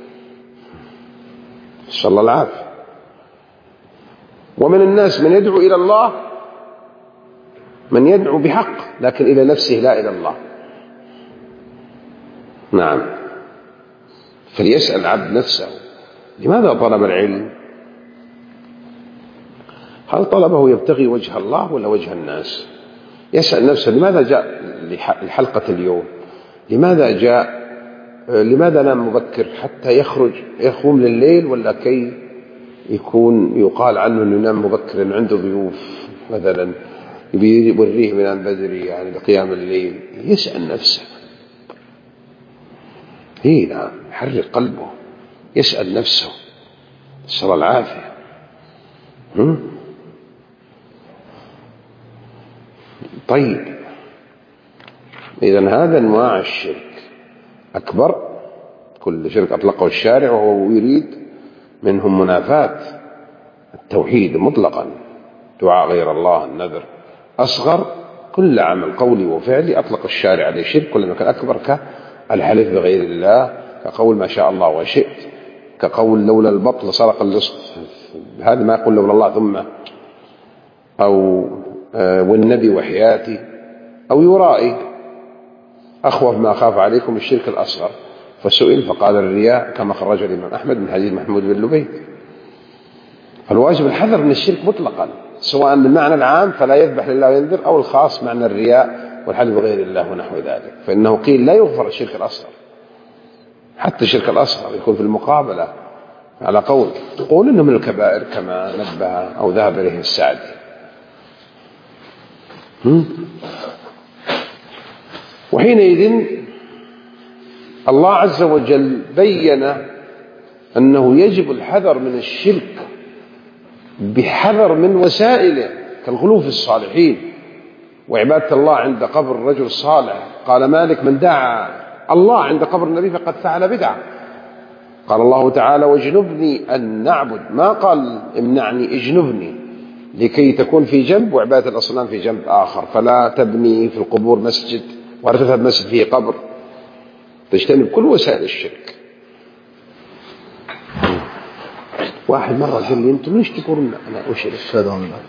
نسأل الله العافية. ومن الناس من يدعو إلى الله، من يدعو بحق لكن إلى نفسه لا إلى الله. نعم، فليسأل العبد نفسه لماذا طلب العلم؟ هل طلبه يبتغي وجه الله ولا وجه الناس؟ يسأل نفسه لماذا جاء لحلقة اليوم، لماذا جاء، لماذا نام مبكر حتى يقوم لليل، ولا كي يكون يقال عنه أنه ينام مبكر أنه عنده ضيوف مثلا يوريه من البدري يعني لقيام الليل. يسأل نفسه، نعم، يحرك قلبه، يسأل نفسه، نسأل الله العافية. طيب، إذن هذا أنواع الشرك أكبر، كل شرك أطلقه الشارع وهو يريد منهم منافاة التوحيد مطلقا، دعاء غير الله، النذر. أصغر كل عمل قولي وفعلي أطلق الشارع عليه شرك، كل ما كان أكبر كالحلف بغير الله، كقول ما شاء الله وشئت، كقول لولا البطل سرق اللص، هذا ما يقول لولا الله ثم، أو والنبي وحياتي، أو يرائي. أخوف ما أخاف عليكم الشرك الأصغر، فسئل فقال الرياء كما خرج الإمام أحمد من حديث محمود بن لبيد. فالواجب الحذر من الشرك مطلقا، سواء بالمعنى العام فلا يذبح لله وينذر، أو الخاص معنى الرياء والحلف بغير الله ونحو ذلك. فإنه قيل لا يغفر الشرك الأصغر، حتى الشرك الأصغر يكون في المقابلة على قول إنه من الكبائر كما نبه أو ذهب إليه السعدي. وحينئذ الله عز وجل بين أنه يجب الحذر من الشرك بحذر من وسائله، كالغلو في الصالحين وعبادة الله عند قبر الرجل الصالح. قال مالك من دعا الله عند قبر النبي فقد فعل بدعة. قال الله تعالى واجنبني أن نعبد، ما قال امنعني، اجنبني، لكي تكون في جنب وعبادة الأصنام في جنب آخر. فلا تبني في القبور مسجد ولا تذهب مسجد فيه قبر، تجتنب كل وسائل الشرك. واحد مرة قال لي أنتم ليش تقولون أنا أشرك؟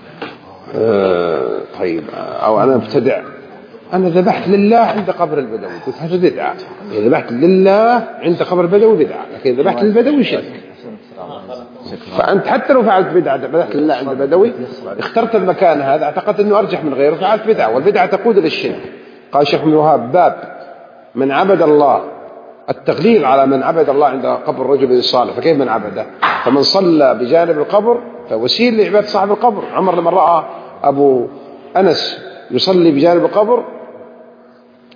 طيب، أو أنا ابتدع، أنا ذبحت لله عند قبر البدوي، قلت هذا بدعة. إذا ذبحت لله عند قبر البدوي بدعة، لكن ذبحت للبدوي شرك. فأنت حتى لو فعلت بدعة ذبحت لله عند البدوي، اخترت المكان هذا، اعتقدت أنه أرجح من غيره، فعلت بدعة، والبدعة تقود إلى الشرك. قال الشيخ ابن الوهاب باب من عبد الله، التغليظ على من عبد الله عند قبر الرجل الصالح، فكيف من عبده؟ فمن صلى بجانب القبر فوسيل لعبادة صاحب القبر. عمر لما رأى أبو أنس يصلي بجانب القبر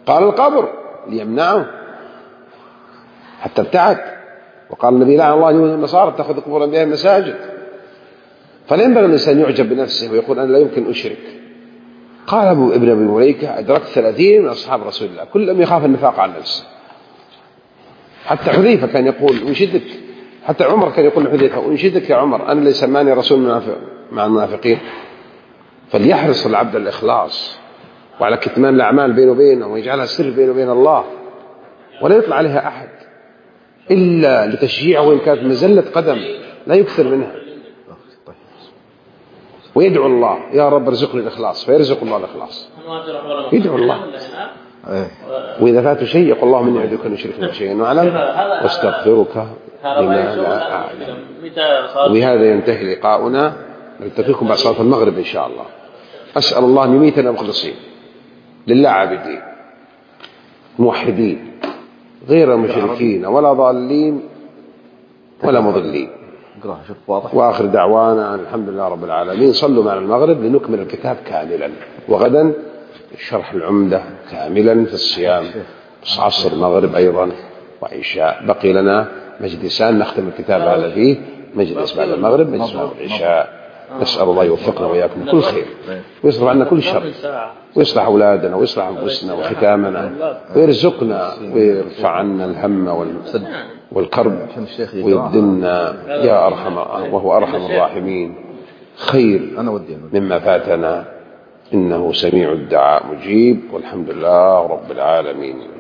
قال القبر ليمنعه حتى ابتعد. وقال النبي لعن الله اليهود والنصارى اتخذوا قبور أنبيائهم مساجد. فلا ينبغي الإنسان يعجب بنفسه ويقول أنا لا يمكن أشرك. قال ابن أبي مليكة أدركت 30 من أصحاب رسول الله كلهم يخاف النفاق عن نفسه. حتى حذيفة كان يقول أنشدك، حتى عمر كان يقول لحذيفة أنشدك يا عمر أنا اللي سماني رسول مع المنافقين. فليحرص العبد الإخلاص وعلى كتمان الأعمال بينه وبينه ويجعلها سر بينه وبين الله، ولا يطلع عليها أحد إلا لتشجيعه وإن كانت مزلة قدم لا يكثر منها. ويدعو الله يا رب ارزقني الإخلاص، فيرزق الله الإخلاص. يدعو الله، وإذا فات شيء يقول اللهم إني أعوذ بك أن أشرك بك شيئا وأعلم واستغفرك لما لا أعلم. وبهذا ينتهي لقاؤنا، نلتقيكم بعد صلاة المغرب إن شاء الله. أسأل الله أن يميتنا مخلصين لله عابدين موحدين غير مشركين ولا ضالين ولا مضلين. وآخر دعوانا الحمد لله رب العالمين. صلوا معنا المغرب لنكمل الكتاب كاملا، وغدا شرح العمدة كاملا في الصيام عصر المغرب أيضا وعشاء. بقي لنا مجلسان نختم الكتاب هذا فيه، مجلس بعد المغرب مجلس بعد العشاء. نسأل الله يوفقنا وإياكم كل خير ويصرف عنا كل شر ويصلح أولادنا ويصلح أنفسنا وختامنا ويرزقنا ويرفع عنا الهم والكرب ويبدلنا يا أرحم وهو أرحم الراحمين خير مما فاتنا، إنه سميع الدعاء مجيب، والحمد لله رب العالمين.